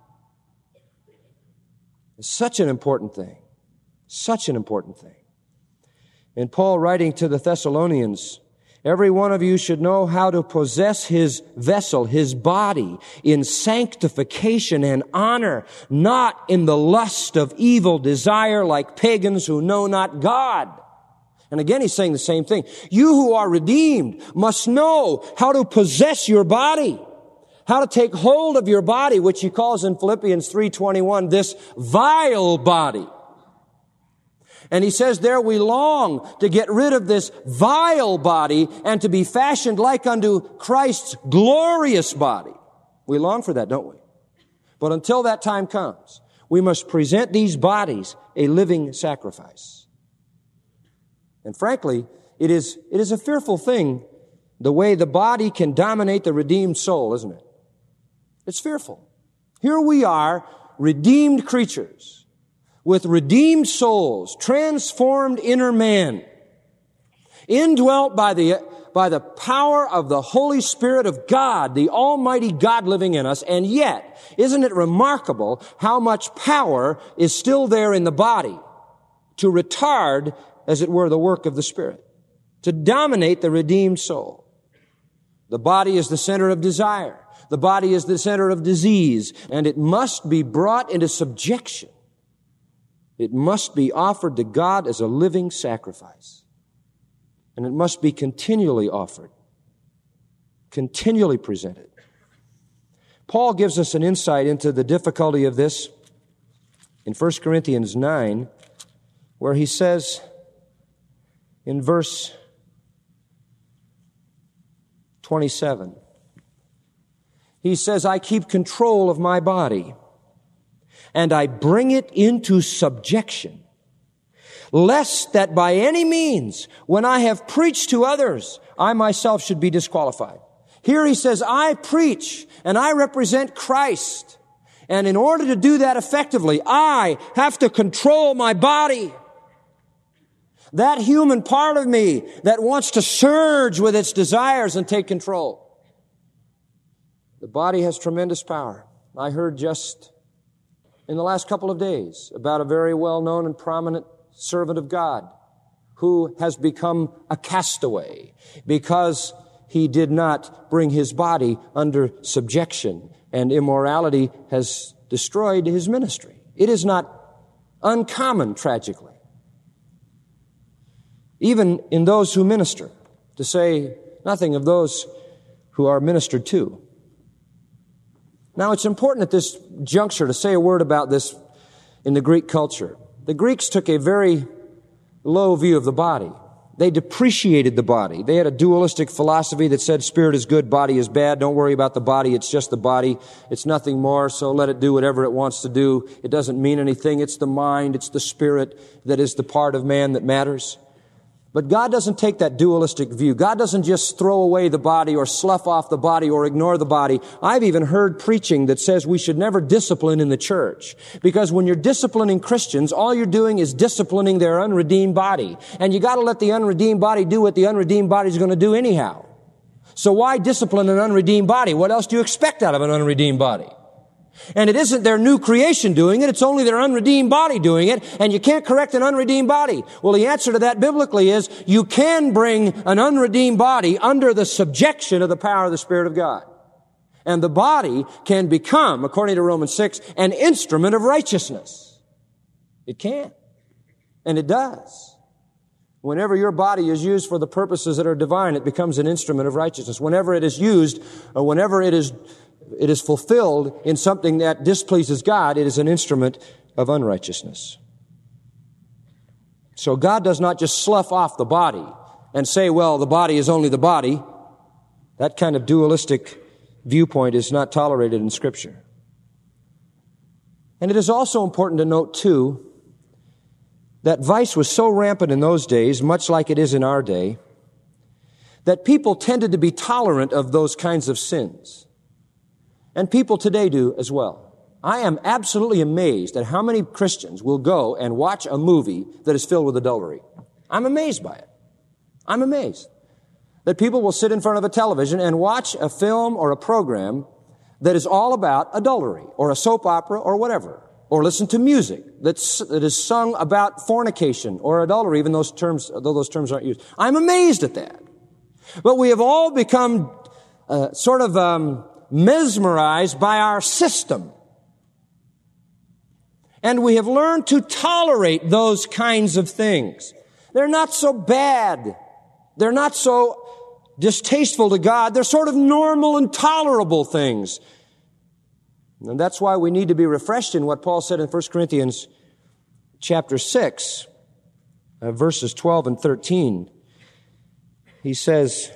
It's such an important thing. Such an important thing. And Paul, writing to the Thessalonians, every one of you should know how to possess his vessel, his body, in sanctification and honor, not in the lust of evil desire like pagans who know not God. And again, he's saying the same thing. You who are redeemed must know how to possess your body, how to take hold of your body, which he calls in Philippians 3:21, this vile body. And he says there we long to get rid of this vile body and to be fashioned like unto Christ's glorious body. We long for that, don't we? But until that time comes, we must present these bodies a living sacrifice. And frankly, it is a fearful thing the way the body can dominate the redeemed soul, isn't it? It's fearful. Here we are, redeemed creatures, with redeemed souls, transformed inner man, indwelt by the power of the Holy Spirit of God, the Almighty God living in us. And yet, isn't it remarkable how much power is still there in the body to retard, as it were, the work of the Spirit, to dominate the redeemed soul? The body is the center of desire. The body is the center of disease, and it must be brought into subjection. It must be offered to God as a living sacrifice. And it must be continually offered, continually presented. Paul gives us an insight into the difficulty of this in 1 Corinthians 9, where he says in verse 27, he says, I keep control of my body, and I bring it into subjection lest that by any means, when I have preached to others, I myself should be disqualified. Here he says, I preach and I represent Christ. And in order to do that effectively, I have to control my body. That human part of me that wants to surge with its desires and take control. The body has tremendous power. I heard just in the last couple of days about a very well-known and prominent servant of God who has become a castaway because he did not bring his body under subjection, and immorality has destroyed his ministry. It is not uncommon, tragically, even in those who minister, to say nothing of those who are ministered to. Now, it's important at this juncture to say a word about this in the Greek culture. The Greeks took a very low view of the body. They depreciated the body. They had a dualistic philosophy that said spirit is good, body is bad. Don't worry about the body. It's just the body. It's nothing more, so let it do whatever it wants to do. It doesn't mean anything. It's the mind, it's the spirit that is the part of man that matters. But God doesn't take that dualistic view. God doesn't just throw away the body or slough off the body or ignore the body. I've even heard preaching that says we should never discipline in the church. Because when you're disciplining Christians, all you're doing is disciplining their unredeemed body. And you gotta let the unredeemed body do what the unredeemed body's gonna do anyhow. So why discipline an unredeemed body? What else do you expect out of an unredeemed body? And it isn't their new creation doing it, it's only their unredeemed body doing it, and you can't correct an unredeemed body. Well, the answer to that biblically is you can bring an unredeemed body under the subjection of the power of the Spirit of God. And the body can become, according to Romans 6, an instrument of righteousness. It can. And it does. Whenever your body is used for the purposes that are divine, it becomes an instrument of righteousness. Whenever it is used, or whenever it is fulfilled in something that displeases God, it is an instrument of unrighteousness. So God does not just slough off the body and say, well, the body is only the body. That kind of dualistic viewpoint is not tolerated in Scripture. And it is also important to note, too, that vice was so rampant in those days, much like it is in our day, that people tended to be tolerant of those kinds of sins. And people today do as well. I am absolutely amazed at how many Christians will go and watch a movie that is filled with adultery. I'm amazed by it. I'm amazed that people will sit in front of a television and watch a film or a program that is all about adultery, or a soap opera, or whatever, or listen to music that is sung about fornication or adultery, even though those terms aren't used. I'm amazed at that. But we have all become mesmerized by our system. And we have learned to tolerate those kinds of things. They're not so bad. They're not so distasteful to God. They're sort of normal and tolerable things. And that's why we need to be refreshed in what Paul said in 1 Corinthians chapter 6, verses 12 and 13. He says,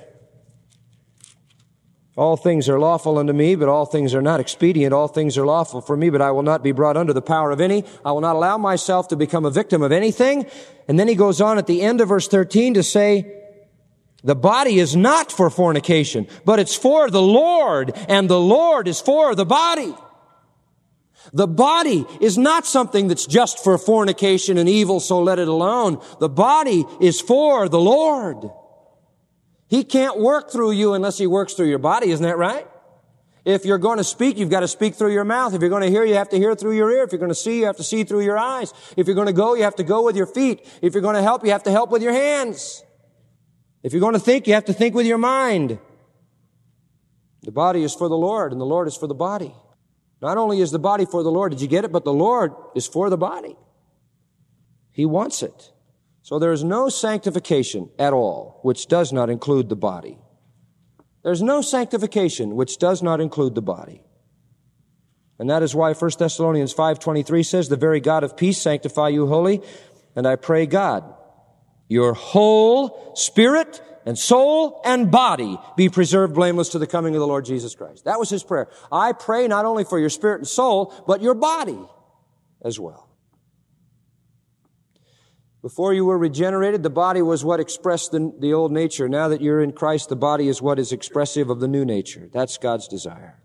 all things are lawful unto me, but all things are not expedient. All things are lawful for me, but I will not be brought under the power of any. I will not allow myself to become a victim of anything. And then he goes on at the end of verse 13 to say, the body is not for fornication, but it's for the Lord, and the Lord is for the body. The body is not something that's just for fornication and evil, so let it alone. The body is for the Lord. He can't work through you unless He works through your body, isn't that right? If you're going to speak, you've got to speak through your mouth. If you're going to hear, you have to hear through your ear. If you're going to see, you have to see through your eyes. If you're going to go, you have to go with your feet. If you're going to help, you have to help with your hands. If you're going to think, you have to think with your mind. The body is for the Lord, and the Lord is for the body. Not only is the body for the Lord, did you get it? But the Lord is for the body. He wants it. So there is no sanctification at all which does not include the body. There's no sanctification which does not include the body. And that is why 1 Thessalonians 5:23 says, the very God of peace sanctify you wholly, and I pray God, your whole spirit and soul and body be preserved blameless to the coming of the Lord Jesus Christ. That was his prayer. I pray not only for your spirit and soul, but your body as well. Before you were regenerated, the body was what expressed the old nature. Now that you're in Christ, the body is what is expressive of the new nature. That's God's desire.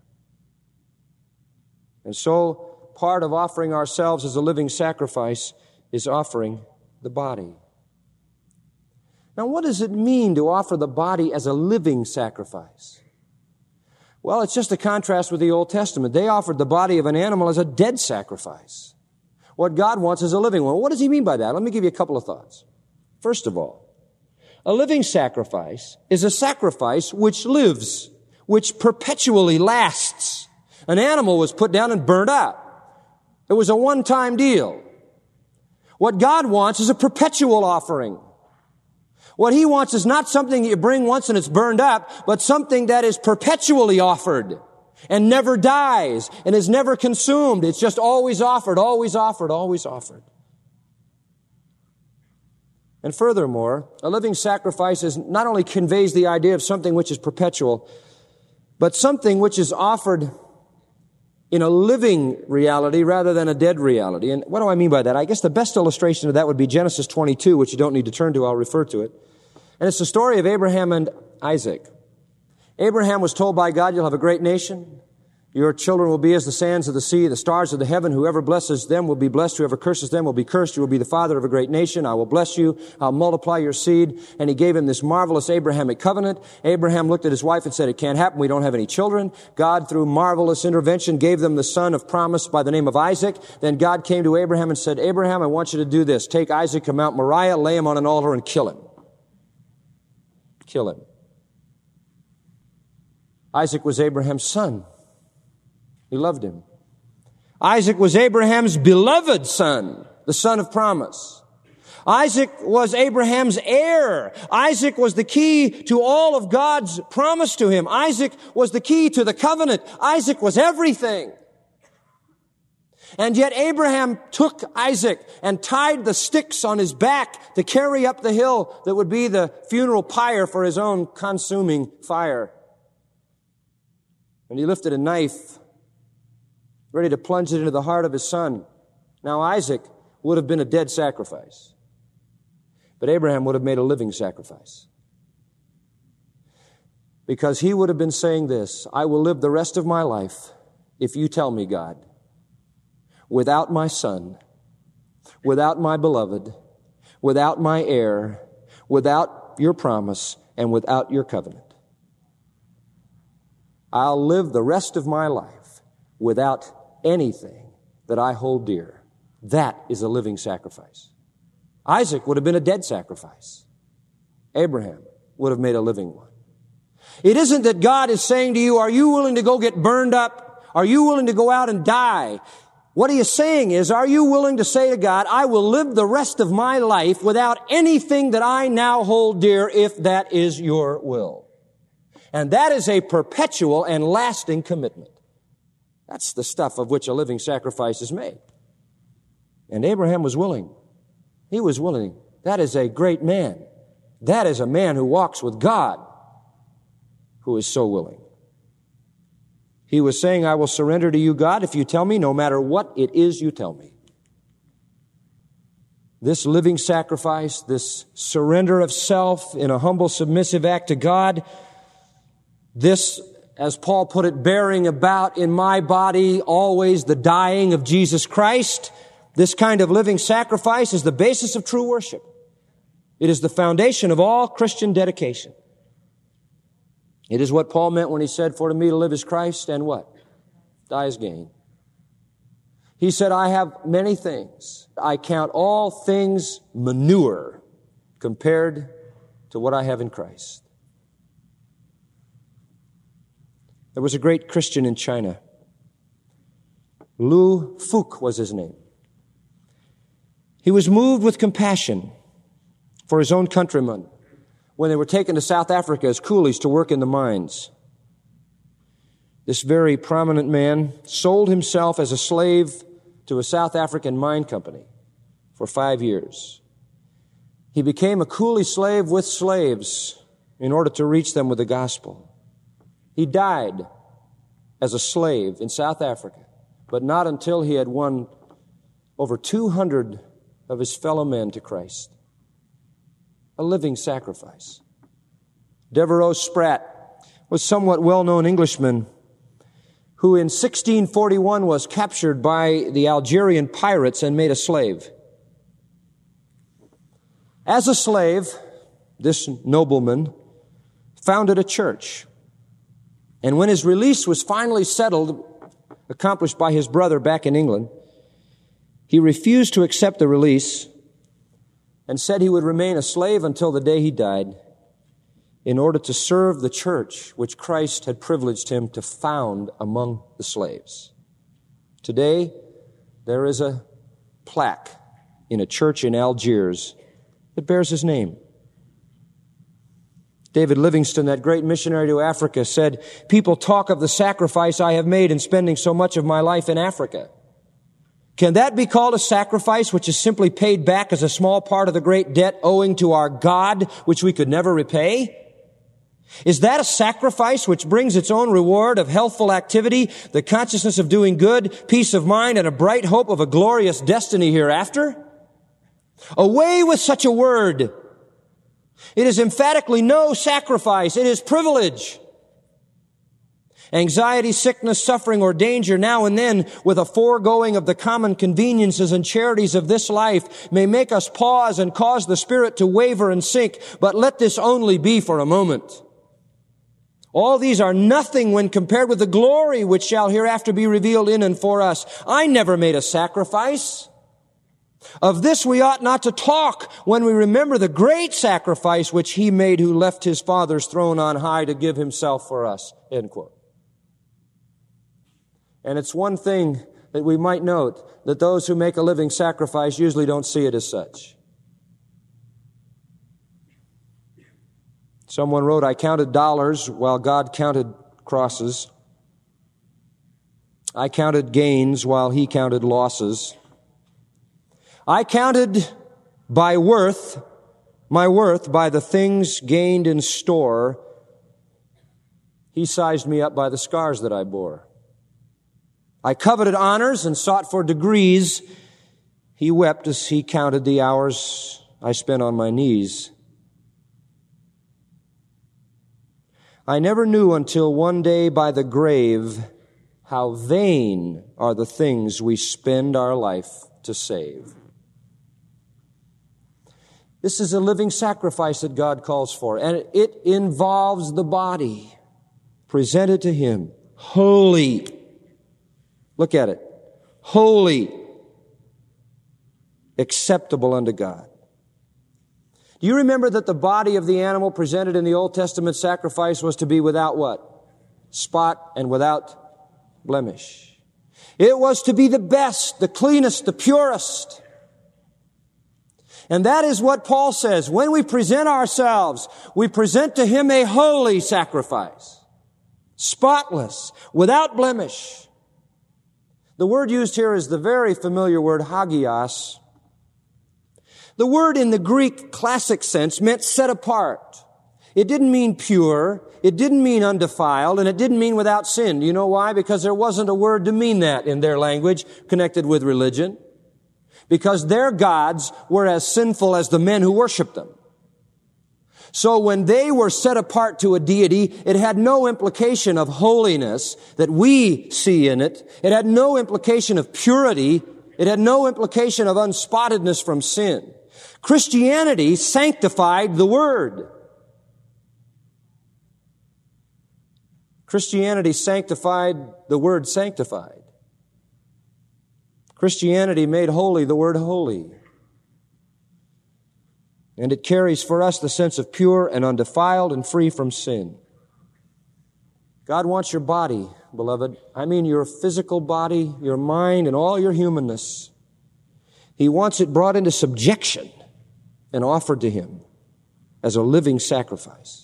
And so, part of offering ourselves as a living sacrifice is offering the body. Now, what does it mean to offer the body as a living sacrifice? Well, it's just a contrast with the Old Testament. They offered the body of an animal as a dead sacrifice. What God wants is a living one. What does He mean by that? Let me give you a couple of thoughts. First of all, a living sacrifice is a sacrifice which lives, which perpetually lasts. An animal was put down and burnt up. It was a one-time deal. What God wants is a perpetual offering. What He wants is not something you bring once and it's burned up, but something that is perpetually offered and never dies and is never consumed. It's just always offered, always offered, always offered. And furthermore, a living sacrifice is not only conveys the idea of something which is perpetual, but something which is offered in a living reality rather than a dead reality. And what do I mean by that? I guess the best illustration of that would be Genesis 22, which you don't need to turn to. I'll refer to it. And it's the story of Abraham and Isaac. Abraham was told by God, you'll have a great nation. Your children will be as the sands of the sea, the stars of the heaven. Whoever blesses them will be blessed. Whoever curses them will be cursed. You will be the father of a great nation. I will bless you. I'll multiply your seed. And He gave him this marvelous Abrahamic covenant. Abraham looked at his wife and said, it can't happen. We don't have any children. God, through marvelous intervention, gave them the son of promise by the name of Isaac. Then God came to Abraham and said, Abraham, I want you to do this. Take Isaac to Mount Moriah, lay him on an altar, and kill him. Kill him. Isaac was Abraham's son. He loved him. Isaac was Abraham's beloved son, the son of promise. Isaac was Abraham's heir. Isaac was the key to all of God's promise to him. Isaac was the key to the covenant. Isaac was everything. And yet Abraham took Isaac and tied the sticks on his back to carry up the hill that would be the funeral pyre for his own consuming fire. And he lifted a knife, ready to plunge it into the heart of his son. Now Isaac would have been a dead sacrifice, but Abraham would have made a living sacrifice. Because he would have been saying this, I will live the rest of my life if you tell me, God, without my son, without my beloved, without my heir, without your promise, and without your covenant, I'll live the rest of my life without anything that I hold dear. That is a living sacrifice. Isaac would have been a dead sacrifice. Abraham would have made a living one. It isn't that God is saying to you, are you willing to go get burned up? Are you willing to go out and die? What He is saying is, are you willing to say to God, I will live the rest of my life without anything that I now hold dear if that is your will? And that is a perpetual and lasting commitment. That's the stuff of which a living sacrifice is made. And Abraham was willing. He was willing. That is a great man. That is a man who walks with God, who is so willing. He was saying, I will surrender to you, God, if you tell me, no matter what it is you tell me. This living sacrifice, this surrender of self in a humble, submissive act to God, this, as Paul put it, bearing about in my body always the dying of Jesus Christ, this kind of living sacrifice is the basis of true worship. It is the foundation of all Christian dedication. It is what Paul meant when he said, for to me to live is Christ, and what? Die is gain. He said, I have many things. I count all things manure compared to what I have in Christ. There was a great Christian in China. Lu Fuk was his name. He was moved with compassion for his own countrymen when they were taken to South Africa as coolies to work in the mines. This very prominent man sold himself as a slave to a South African mine company for 5 years. He became a coolie slave with slaves in order to reach them with the gospel. He died as a slave in South Africa, but not until he had won over 200 of his fellow men to Christ. A living sacrifice. Devereux Spratt was a somewhat well-known Englishman who in 1641 was captured by the Algerian pirates and made a slave. As a slave, this nobleman founded a church. And when his release was finally settled, accomplished by his brother back in England, he refused to accept the release and said he would remain a slave until the day he died in order to serve the church which Christ had privileged him to found among the slaves. Today, there is a plaque in a church in Algiers that bears his name. David Livingstone, that great missionary to Africa, said, "People talk of the sacrifice I have made in spending so much of my life in Africa. Can that be called a sacrifice which is simply paid back as a small part of the great debt owing to our God, which we could never repay? Is that a sacrifice which brings its own reward of healthful activity, the consciousness of doing good, peace of mind, and a bright hope of a glorious destiny hereafter? Away with such a word. It is emphatically no sacrifice. It is privilege. Anxiety, sickness, suffering, or danger now and then, with a foregoing of the common conveniences and charities of this life, may make us pause and cause the spirit to waver and sink, but let this only be for a moment. All these are nothing when compared with the glory which shall hereafter be revealed in and for us. I never made a sacrifice. Of this we ought not to talk when we remember the great sacrifice which he made who left his Father's throne on high to give himself for us." End quote. And it's one thing that we might note, that those who make a living sacrifice usually don't see it as such. Someone wrote, "I counted dollars while God counted crosses. I counted gains while he counted losses. I counted my worth by the things gained in store. He sized me up by the scars that I bore. I coveted honors and sought for degrees. He wept as he counted the hours I spent on my knees. I never knew until one day by the grave how vain are the things we spend our life to save." This is a living sacrifice that God calls for, and it involves the body presented to him, holy. Look at it. Holy, acceptable unto God. Do you remember that the body of the animal presented in the Old Testament sacrifice was to be without what? Spot and without blemish. It was to be the best, the cleanest, the purest. And that is what Paul says. When we present ourselves, we present to him a holy sacrifice. Spotless, without blemish. The word used here is the very familiar word hagios. The word in the Greek classic sense meant set apart. It didn't mean pure, it didn't mean undefiled, and it didn't mean without sin. Do you know why? Because there wasn't a word to mean that in their language connected with religion. Because their gods were as sinful as the men who worshiped them. So when they were set apart to a deity, it had no implication of holiness that we see in it. It had no implication of purity. It had no implication of unspottedness from sin. Christianity sanctified the Word. Christianity sanctified the Word sanctified. Christianity made holy the word holy. And it carries for us the sense of pure and undefiled and free from sin. God wants your body, beloved. I mean your physical body, your mind, and all your humanness. He wants it brought into subjection and offered to him as a living sacrifice.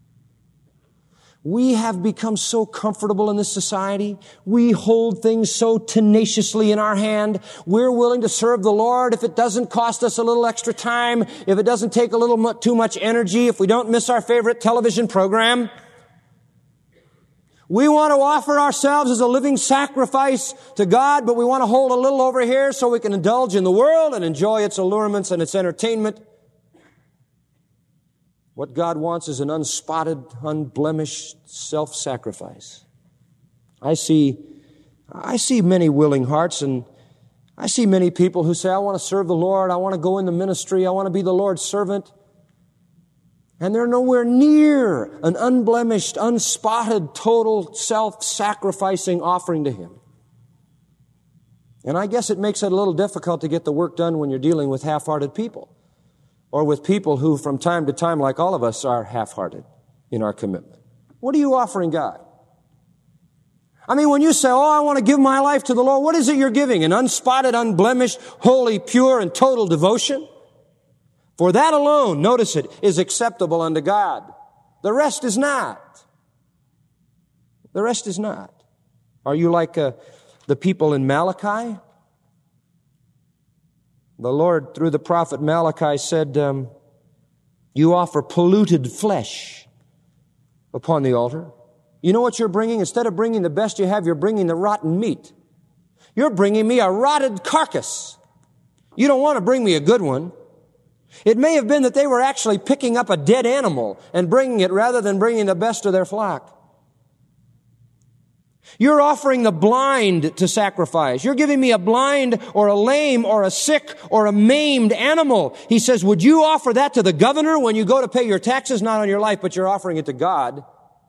We have become so comfortable in this society. We hold things so tenaciously in our hand. We're willing to serve the Lord if it doesn't cost us a little extra time, if it doesn't take a little too much energy, if we don't miss our favorite television program. We want to offer ourselves as a living sacrifice to God, but we want to hold a little over here so we can indulge in the world and enjoy its allurements and its entertainment. What God wants is an unspotted, unblemished self-sacrifice. I see many willing hearts, and I see many people who say, I want to serve the Lord, I want to go in the ministry, I want to be the Lord's servant. And they're nowhere near an unblemished, unspotted, total self-sacrificing offering to Him. And I guess it makes it a little difficult to get the work done when you're dealing with half-hearted people, or with people who from time to time, like all of us, are half-hearted in our commitment. What are you offering God? I mean, when you say, I want to give my life to the Lord, what is it you're giving? An unspotted, unblemished, holy, pure, and total devotion? For that alone, notice it, is acceptable unto God. The rest is not. The rest is not. Are you like the people in Malachi? The Lord, through the prophet Malachi, said, you offer polluted flesh upon the altar. You know what you're bringing? Instead of bringing the best you have, you're bringing the rotten meat. You're bringing me a rotted carcass. You don't want to bring me a good one. It may have been that they were actually picking up a dead animal and bringing it rather than bringing the best of their flock. You're offering the blind to sacrifice. You're giving me a blind or a lame or a sick or a maimed animal. He says, would you offer that to the governor when you go to pay your taxes? Not on your life, but you're offering it to God.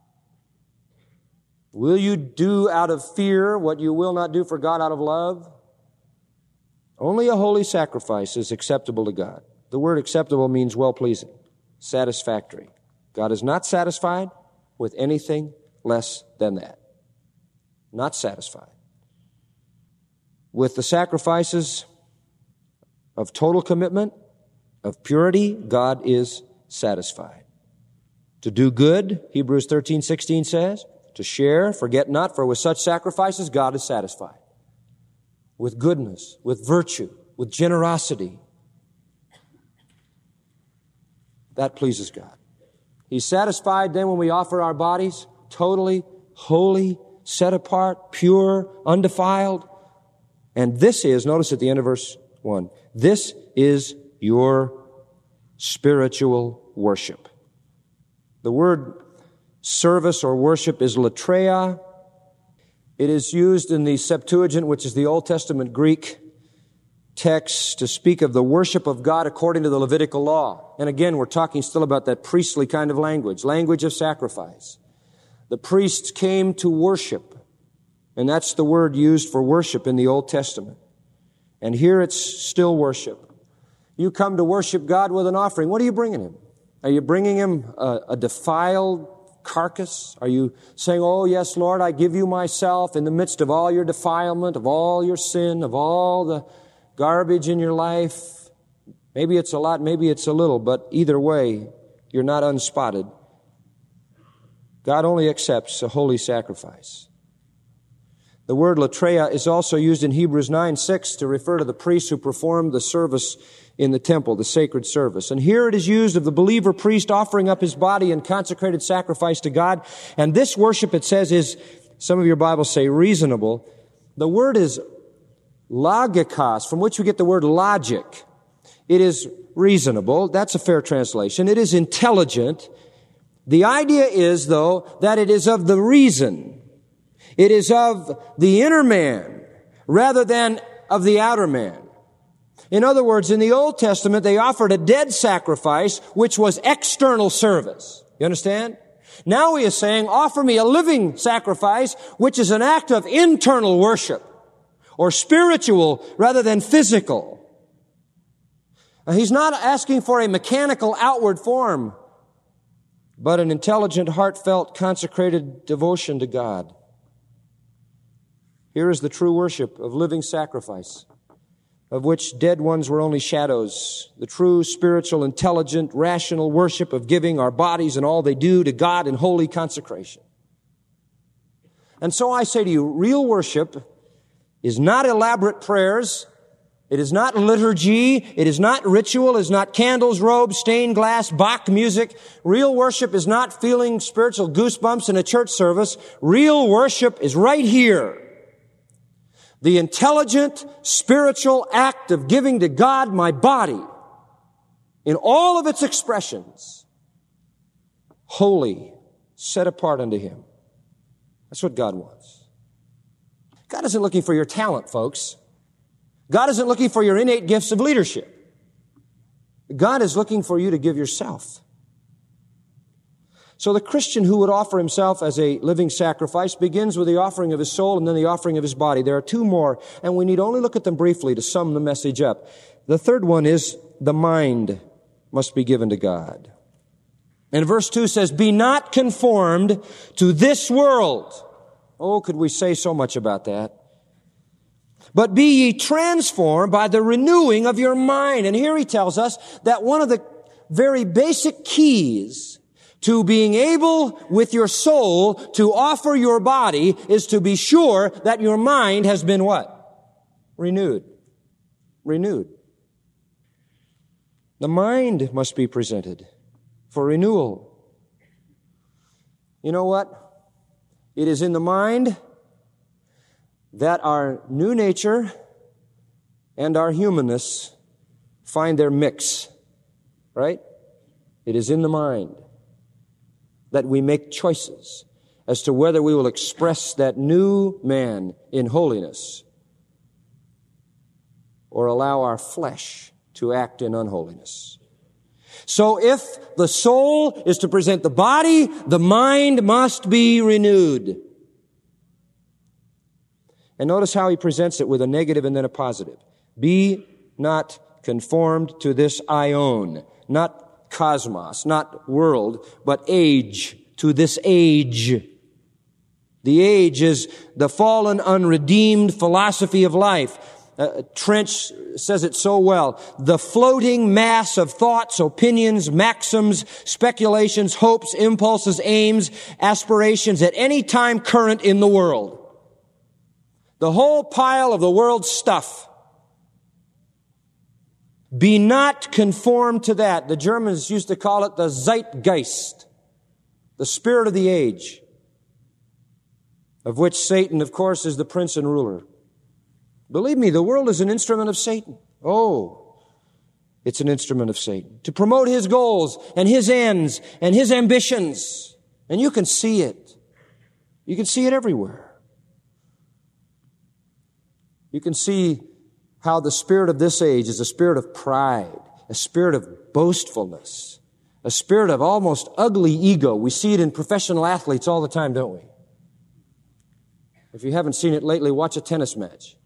Will you do out of fear what you will not do for God out of love? Only a holy sacrifice is acceptable to God. The word acceptable means well-pleasing, satisfactory. God is not satisfied with anything less than that. Not satisfied. With the sacrifices of total commitment, of purity, God is satisfied. To do good, Hebrews 13:16 says, to share, forget not, for with such sacrifices God is satisfied. With goodness, with virtue, with generosity. That pleases God. He's satisfied then when we offer our bodies totally, holy, set apart, pure, undefiled. And this is, notice at the end of verse 1, this is your spiritual worship. The word service or worship is latreia. It is used in the Septuagint, which is the Old Testament Greek text, to speak of the worship of God according to the Levitical law. And again, we're talking still about that priestly kind of language of sacrifice. The priests came to worship, and that's the word used for worship in the Old Testament. And here it's still worship. You come to worship God with an offering. What are you bringing Him? Are you bringing Him a defiled carcass? Are you saying, oh yes, Lord, I give you myself in the midst of all your defilement, of all your sin, of all the garbage in your life? Maybe it's a lot, maybe it's a little, but either way, you're not unspotted. God only accepts a holy sacrifice. The word latreia is also used in Hebrews 9:6 to refer to the priests who performed the service in the temple, the sacred service. And here it is used of the believer priest offering up his body in consecrated sacrifice to God. And this worship, it says, is, some of your Bibles say reasonable. The word is logikos, from which we get the word logic. It is reasonable. That's a fair translation. It is intelligent. The idea is, though, that it is of the reason. It is of the inner man rather than of the outer man. In other words, in the Old Testament, they offered a dead sacrifice, which was external service. You understand? Now He is saying, offer me a living sacrifice, which is an act of internal worship, or spiritual rather than physical. Now, He's not asking for a mechanical outward form, but an intelligent, heartfelt, consecrated devotion to God. Here is the true worship of living sacrifice, of which dead ones were only shadows. The true spiritual, intelligent, rational worship of giving our bodies and all they do to God in holy consecration. And so I say to you, real worship is not elaborate prayers It is not liturgy. It is not ritual. It is not candles, robes, stained glass, Bach music. Real worship is not feeling spiritual goosebumps in a church service. Real worship is right here. The intelligent, spiritual act of giving to God my body in all of its expressions, holy, set apart unto Him. That's what God wants. God isn't looking for your talent, folks. God isn't looking for your innate gifts of leadership. God is looking for you to give yourself. So the Christian who would offer himself as a living sacrifice begins with the offering of his soul and then the offering of his body. There are two more, and we need only look at them briefly to sum the message up. The third one is the mind must be given to God. And verse 2 says, be not conformed to this world. Oh, could we say so much about that? But be ye transformed by the renewing of your mind. And here he tells us that one of the very basic keys to being able with your soul to offer your body is to be sure that your mind has been what? Renewed. Renewed. The mind must be presented for renewal. You know what? It is in the mind that our new nature and our humanness find their mix, right? It is in the mind that we make choices as to whether we will express that new man in holiness or allow our flesh to act in unholiness. So if the soul is to present the body, the mind must be renewed. And notice how he presents it with a negative and then a positive. Be not conformed to this aion, not cosmos, not world, but age, to this age. The age is the fallen, unredeemed philosophy of life. Trench says it so well. The floating mass of thoughts, opinions, maxims, speculations, hopes, impulses, aims, aspirations at any time current in the world. The whole pile of the world's stuff. Be not conformed to that. The Germans used to call it the Zeitgeist, the spirit of the age, of which Satan, of course, is the prince and ruler. Believe me, the world is an instrument of Satan. Oh, it's an instrument of Satan to promote his goals and his ends and his ambitions. And you can see it. You can see it everywhere. You can see how the spirit of this age is a spirit of pride, a spirit of boastfulness, a spirit of almost ugly ego. We see it in professional athletes all the time, don't we? If you haven't seen it lately, watch a tennis match.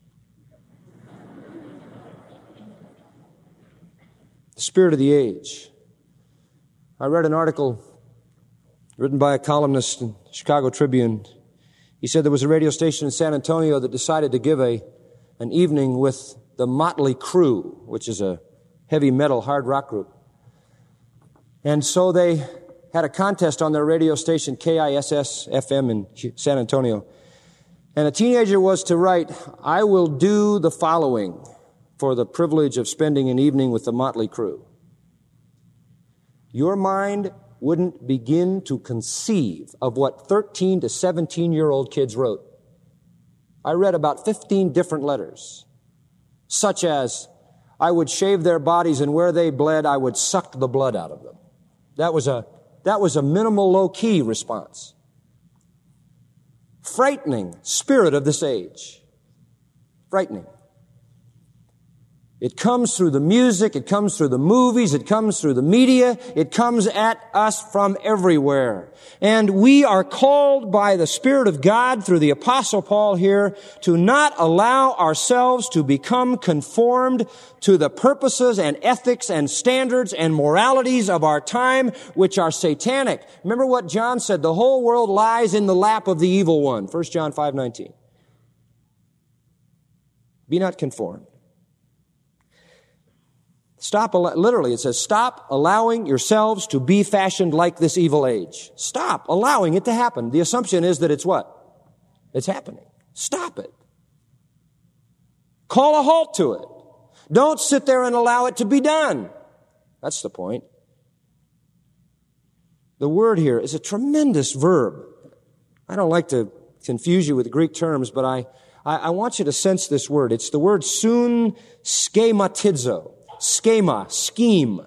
The spirit of the age. I read an article written by a columnist in the Chicago Tribune. He said there was a radio station in San Antonio that decided to give an evening with the Motley Crue, which is a heavy metal hard rock group. And so they had a contest on their radio station, KISS-FM in San Antonio. And a teenager was to write, I will do the following for the privilege of spending an evening with the Motley Crue. Your mind wouldn't begin to conceive of what 13 to 17-year-old kids wrote. I read about 15 different letters, such as, I would shave their bodies and where they bled, I would suck the blood out of them. That was a minimal, low-key response. Frightening spirit of this age. Frightening. It comes through the music, it comes through the movies, it comes through the media, it comes at us from everywhere. And we are called by the Spirit of God through the Apostle Paul here to not allow ourselves to become conformed to the purposes and ethics and standards and moralities of our time, which are satanic. Remember what John said, the whole world lies in the lap of the evil one, 1 John 5:19. Be not conformed. Literally, it says, stop allowing yourselves to be fashioned like this evil age. Stop allowing it to happen. The assumption is that it's what? It's happening. Stop it. Call a halt to it. Don't sit there and allow it to be done. That's the point. The word here is a tremendous verb. I don't like to confuse you with Greek terms, but I want you to sense this word. It's the word sun schematizo. Schema, scheme.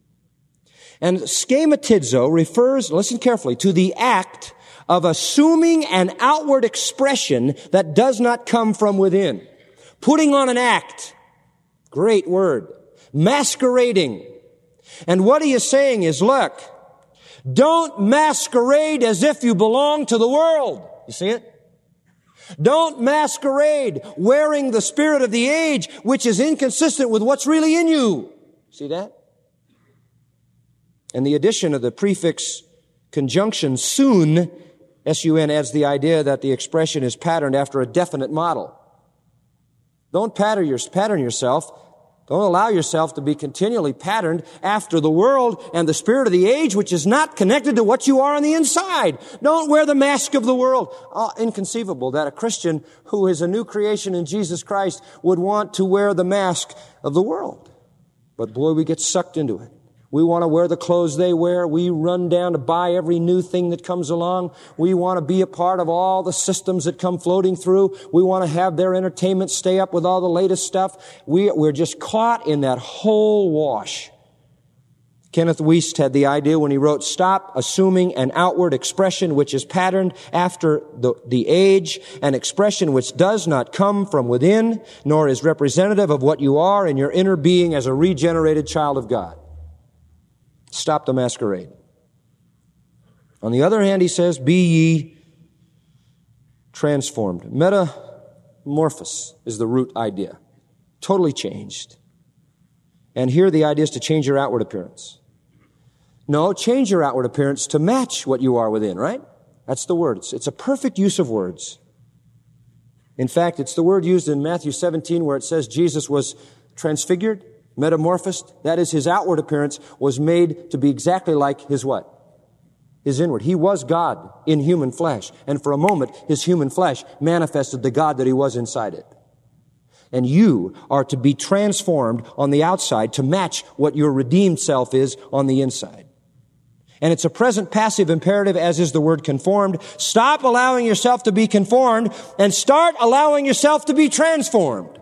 And schematizo refers, listen carefully, to the act of assuming an outward expression that does not come from within. Putting on an act. Great word. Masquerading. And what he is saying is, look, don't masquerade as if you belong to the world. You see it? Don't masquerade wearing the spirit of the age, which is inconsistent with what's really in you. See that? And the addition of the prefix conjunction sun, S-U-N, adds the idea that the expression is patterned after a definite model. Don't pattern yourself. Don't allow yourself to be continually patterned after the world and the spirit of the age, which is not connected to what you are on the inside. Don't wear the mask of the world. Oh, inconceivable that a Christian who is a new creation in Jesus Christ would want to wear the mask of the world. But boy, we get sucked into it. We want to wear the clothes they wear. We run down to buy every new thing that comes along. We want to be a part of all the systems that come floating through. We want to have their entertainment, stay up with all the latest stuff. We're just caught in that whole wash. Kenneth Wuest had the idea when he wrote, stop assuming an outward expression which is patterned after the age, an expression which does not come from within, nor is representative of what you are in your inner being as a regenerated child of God. Stop the masquerade. On the other hand, he says, be ye transformed. Metamorphosis is the root idea. Totally changed. And here the idea is to change your outward appearance. No, change your outward appearance to match what you are within, right? That's the word. It's a perfect use of words. In fact, it's the word used in Matthew 17 where it says Jesus was transfigured, metamorphosed. That is, his outward appearance was made to be exactly like his what? His inward. He was God in human flesh. And for a moment, his human flesh manifested the God that he was inside it. And you are to be transformed on the outside to match what your redeemed self is on the inside. And it's a present passive imperative, as is the word conformed. Stop allowing yourself to be conformed and start allowing yourself to be transformed.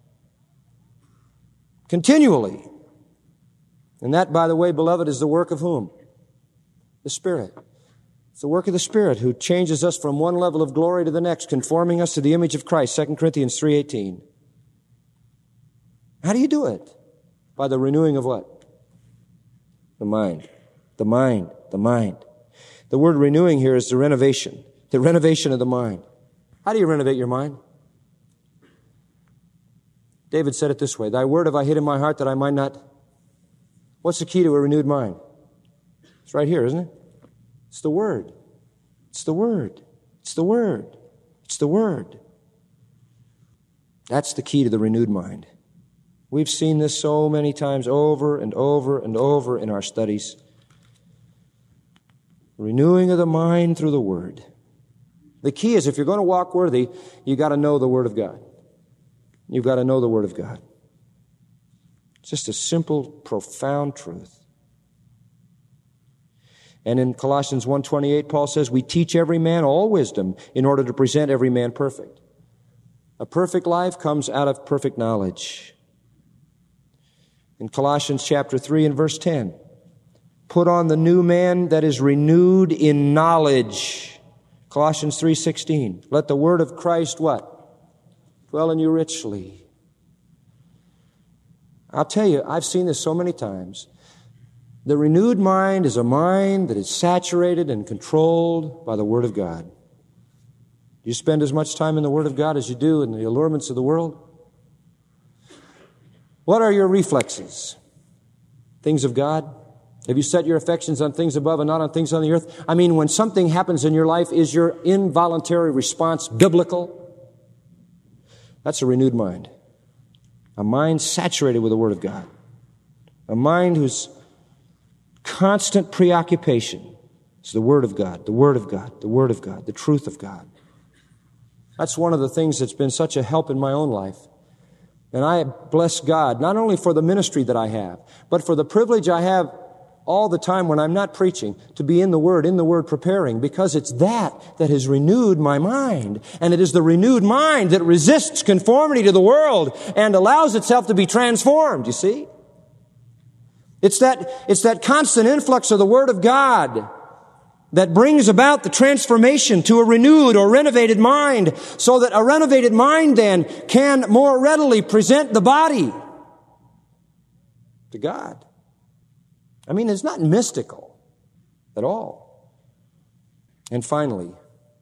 Continually. And that, by the way, beloved, is the work of whom? The Spirit. It's the work of the Spirit who changes us from one level of glory to the next, conforming us to the image of Christ, 2 Corinthians 3:18. How do you do it? By the renewing of what? The mind. The mind. The mind. The word renewing here is the renovation of the mind. How do you renovate your mind? David said it this way, thy word have I hid in my heart that I might not... What's the key to a renewed mind? It's right here, isn't it? It's the Word. It's the Word. It's the Word. It's the Word. That's the key to the renewed mind. We've seen this so many times over and over and over in our studies. Renewing of the mind through the Word. The key is if you're going to walk worthy, you've got to know the Word of God. You've got to know the Word of God. It's just a simple, profound truth. And in Colossians 1:28, Paul says, we teach every man all wisdom in order to present every man perfect. A perfect life comes out of perfect knowledge. In Colossians chapter 3 and verse 10, put on the new man that is renewed in knowledge. Colossians 3:16, let the word of Christ what? Dwell in you richly. I'll tell you, I've seen this so many times. The renewed mind is a mind that is saturated and controlled by the Word of God. Do you spend as much time in the Word of God as you do in the allurements of the world? What are your reflexes? Things of God? Have you set your affections on things above and not on things on the earth? I mean, when something happens in your life, is your involuntary response biblical? That's a renewed mind. A mind saturated with the Word of God. A mind whose constant preoccupation is the Word of God, the Word of God, the Word of God, the truth of God. That's one of the things that's been such a help in my own life. And I bless God, not only for the ministry that I have, but for the privilege I have all the time when I'm not preaching, to be in the Word preparing, because it's that has renewed my mind. And it is the renewed mind that resists conformity to the world and allows itself to be transformed, you see? It's that constant influx of the Word of God that brings about the transformation to a renewed or renovated mind, so that a renovated mind then can more readily present the body to God. I mean, it's not mystical at all. And finally,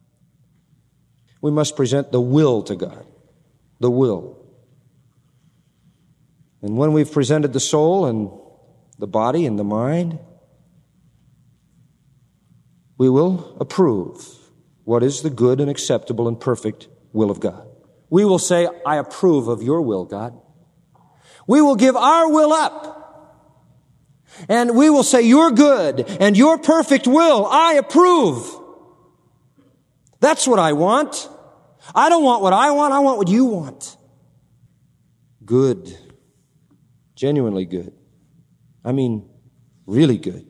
we must present the will to God. The will. And when we've presented the soul and the body and the mind, we will approve what is the good and acceptable and perfect will of God. We will say, I approve of your will, God. We will give our will up. And we will say, your good and your perfect will, I approve. That's what I want. I don't want what I want what you want. Good. Genuinely good. I mean, really good.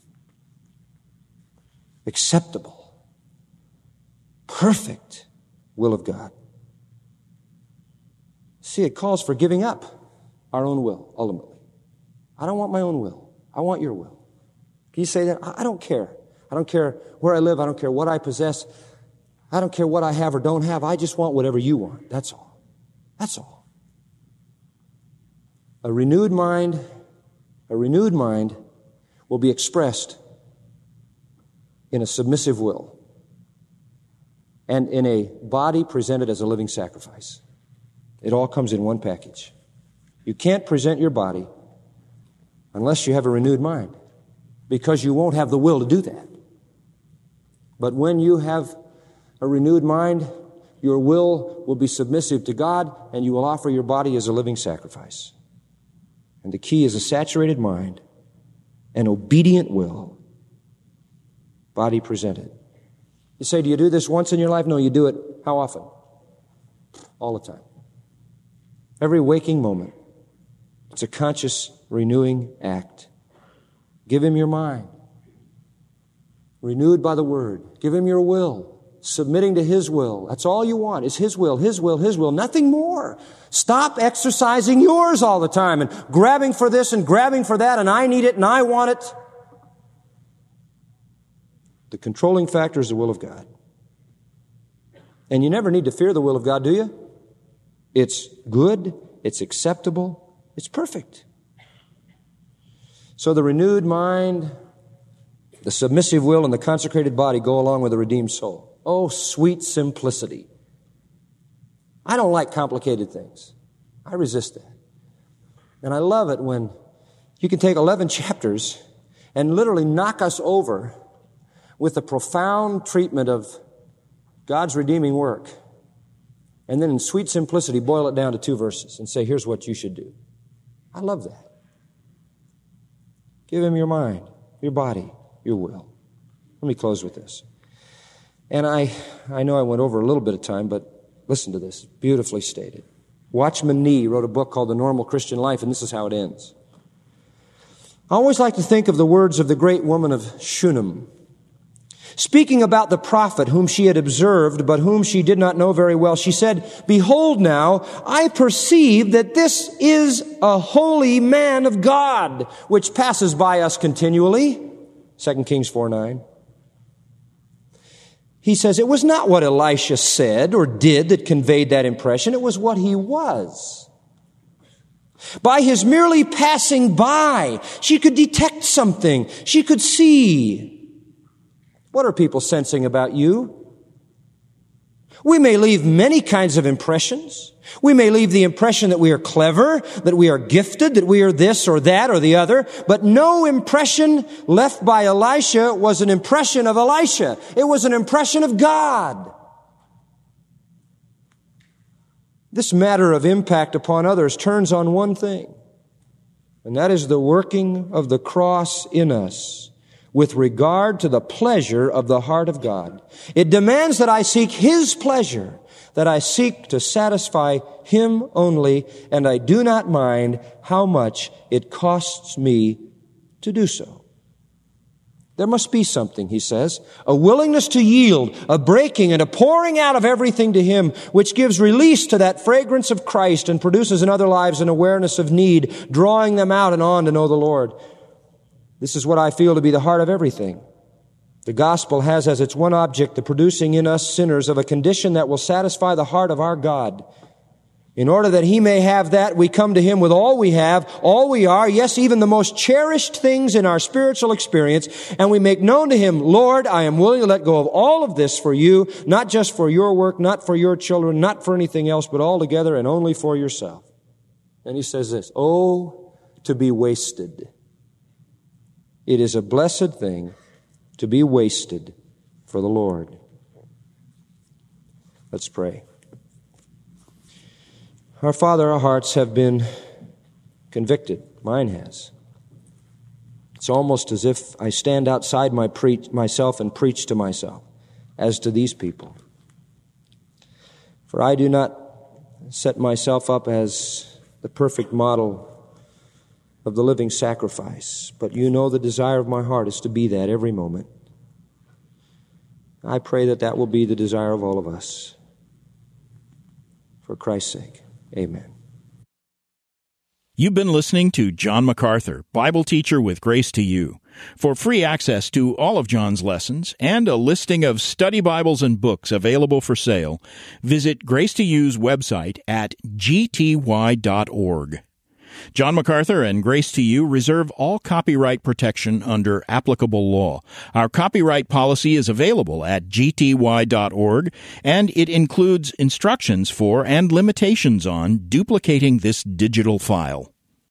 Acceptable. Perfect will of God. See, it calls for giving up our own will, ultimately. I don't want my own will. I want your will. Can you say that? I don't care. I don't care where I live. I don't care what I possess. I don't care what I have or don't have. I just want whatever you want. That's all. That's all. A renewed mind will be expressed in a submissive will and in a body presented as a living sacrifice. It all comes in one package. You can't present your body unless you have a renewed mind, because you won't have the will to do that. But when you have a renewed mind, your will be submissive to God, and you will offer your body as a living sacrifice. And the key is a saturated mind, an obedient will, body presented. You say, do you do this once in your life? No, you do it how often? All the time. Every waking moment. It's a conscious renewing act. Give Him your mind. Renewed by the Word. Give Him your will. Submitting to His will. That's all you want is His will, His will, His will. Nothing more. Stop exercising yours all the time and grabbing for this and grabbing for that and I need it and I want it. The controlling factor is the will of God. And you never need to fear the will of God, do you? It's good. It's acceptable. It's perfect. So the renewed mind, the submissive will, and the consecrated body go along with the redeemed soul. Oh, sweet simplicity. I don't like complicated things. I resist that. And I love it when you can take 11 chapters and literally knock us over with the profound treatment of God's redeeming work. And then in sweet simplicity, boil it down to 2 verses and say, here's what you should do. I love that. Give Him your mind, your body, your will. Let me close with this. And I know I went over a little bit of time, but listen to this. Beautifully stated. Watchman Nee wrote a book called The Normal Christian Life, and this is how it ends. I always like to think of the words of the great woman of Shunem, speaking about the prophet whom she had observed, but whom she did not know very well. She said, behold now, I perceive that this is a holy man of God, which passes by us continually. 2 Kings 4:9. He says, it was not what Elisha said or did that conveyed that impression. It was what he was. By his merely passing by, she could detect something. She could see. What are people sensing about you? We may leave many kinds of impressions. We may leave the impression that we are clever, that we are gifted, that we are this or that or the other, but no impression left by Elisha was an impression of Elisha. It was an impression of God. This matter of impact upon others turns on one thing, and that is the working of the cross in us. with regard to the pleasure of the heart of God. It demands that I seek His pleasure, that I seek to satisfy Him only, and I do not mind how much it costs me to do so. There must be something, he says, a willingness to yield, a breaking and a pouring out of everything to Him, which gives release to that fragrance of Christ and produces in other lives an awareness of need, drawing them out and on to know the Lord. This is what I feel to be the heart of everything. The gospel has as its one object the producing in us sinners of a condition that will satisfy the heart of our God. In order that He may have that, we come to Him with all we have, all we are, yes, even the most cherished things in our spiritual experience, and we make known to Him, Lord, I am willing to let go of all of this for You, not just for Your work, not for Your children, not for anything else, but altogether and only for Yourself. And He says this, oh, to be wasted. It is a blessed thing to be wasted for the Lord. Let's pray. Our Father, our hearts have been convicted. Mine has. It's almost as if I stand outside myself and preach to myself as to these people. For I do not set myself up as the perfect model of the living sacrifice, but You know the desire of my heart is to be that every moment. I pray that that will be the desire of all of us. For Christ's sake. Amen. You've been listening to John MacArthur, Bible teacher with Grace to You. For free access to all of John's lessons and a listing of study Bibles and books available for sale, visit Grace to You's website at gty.org. John MacArthur and Grace to You reserve all copyright protection under applicable law. Our copyright policy is available at gty.org, and it includes instructions for and limitations on duplicating this digital file.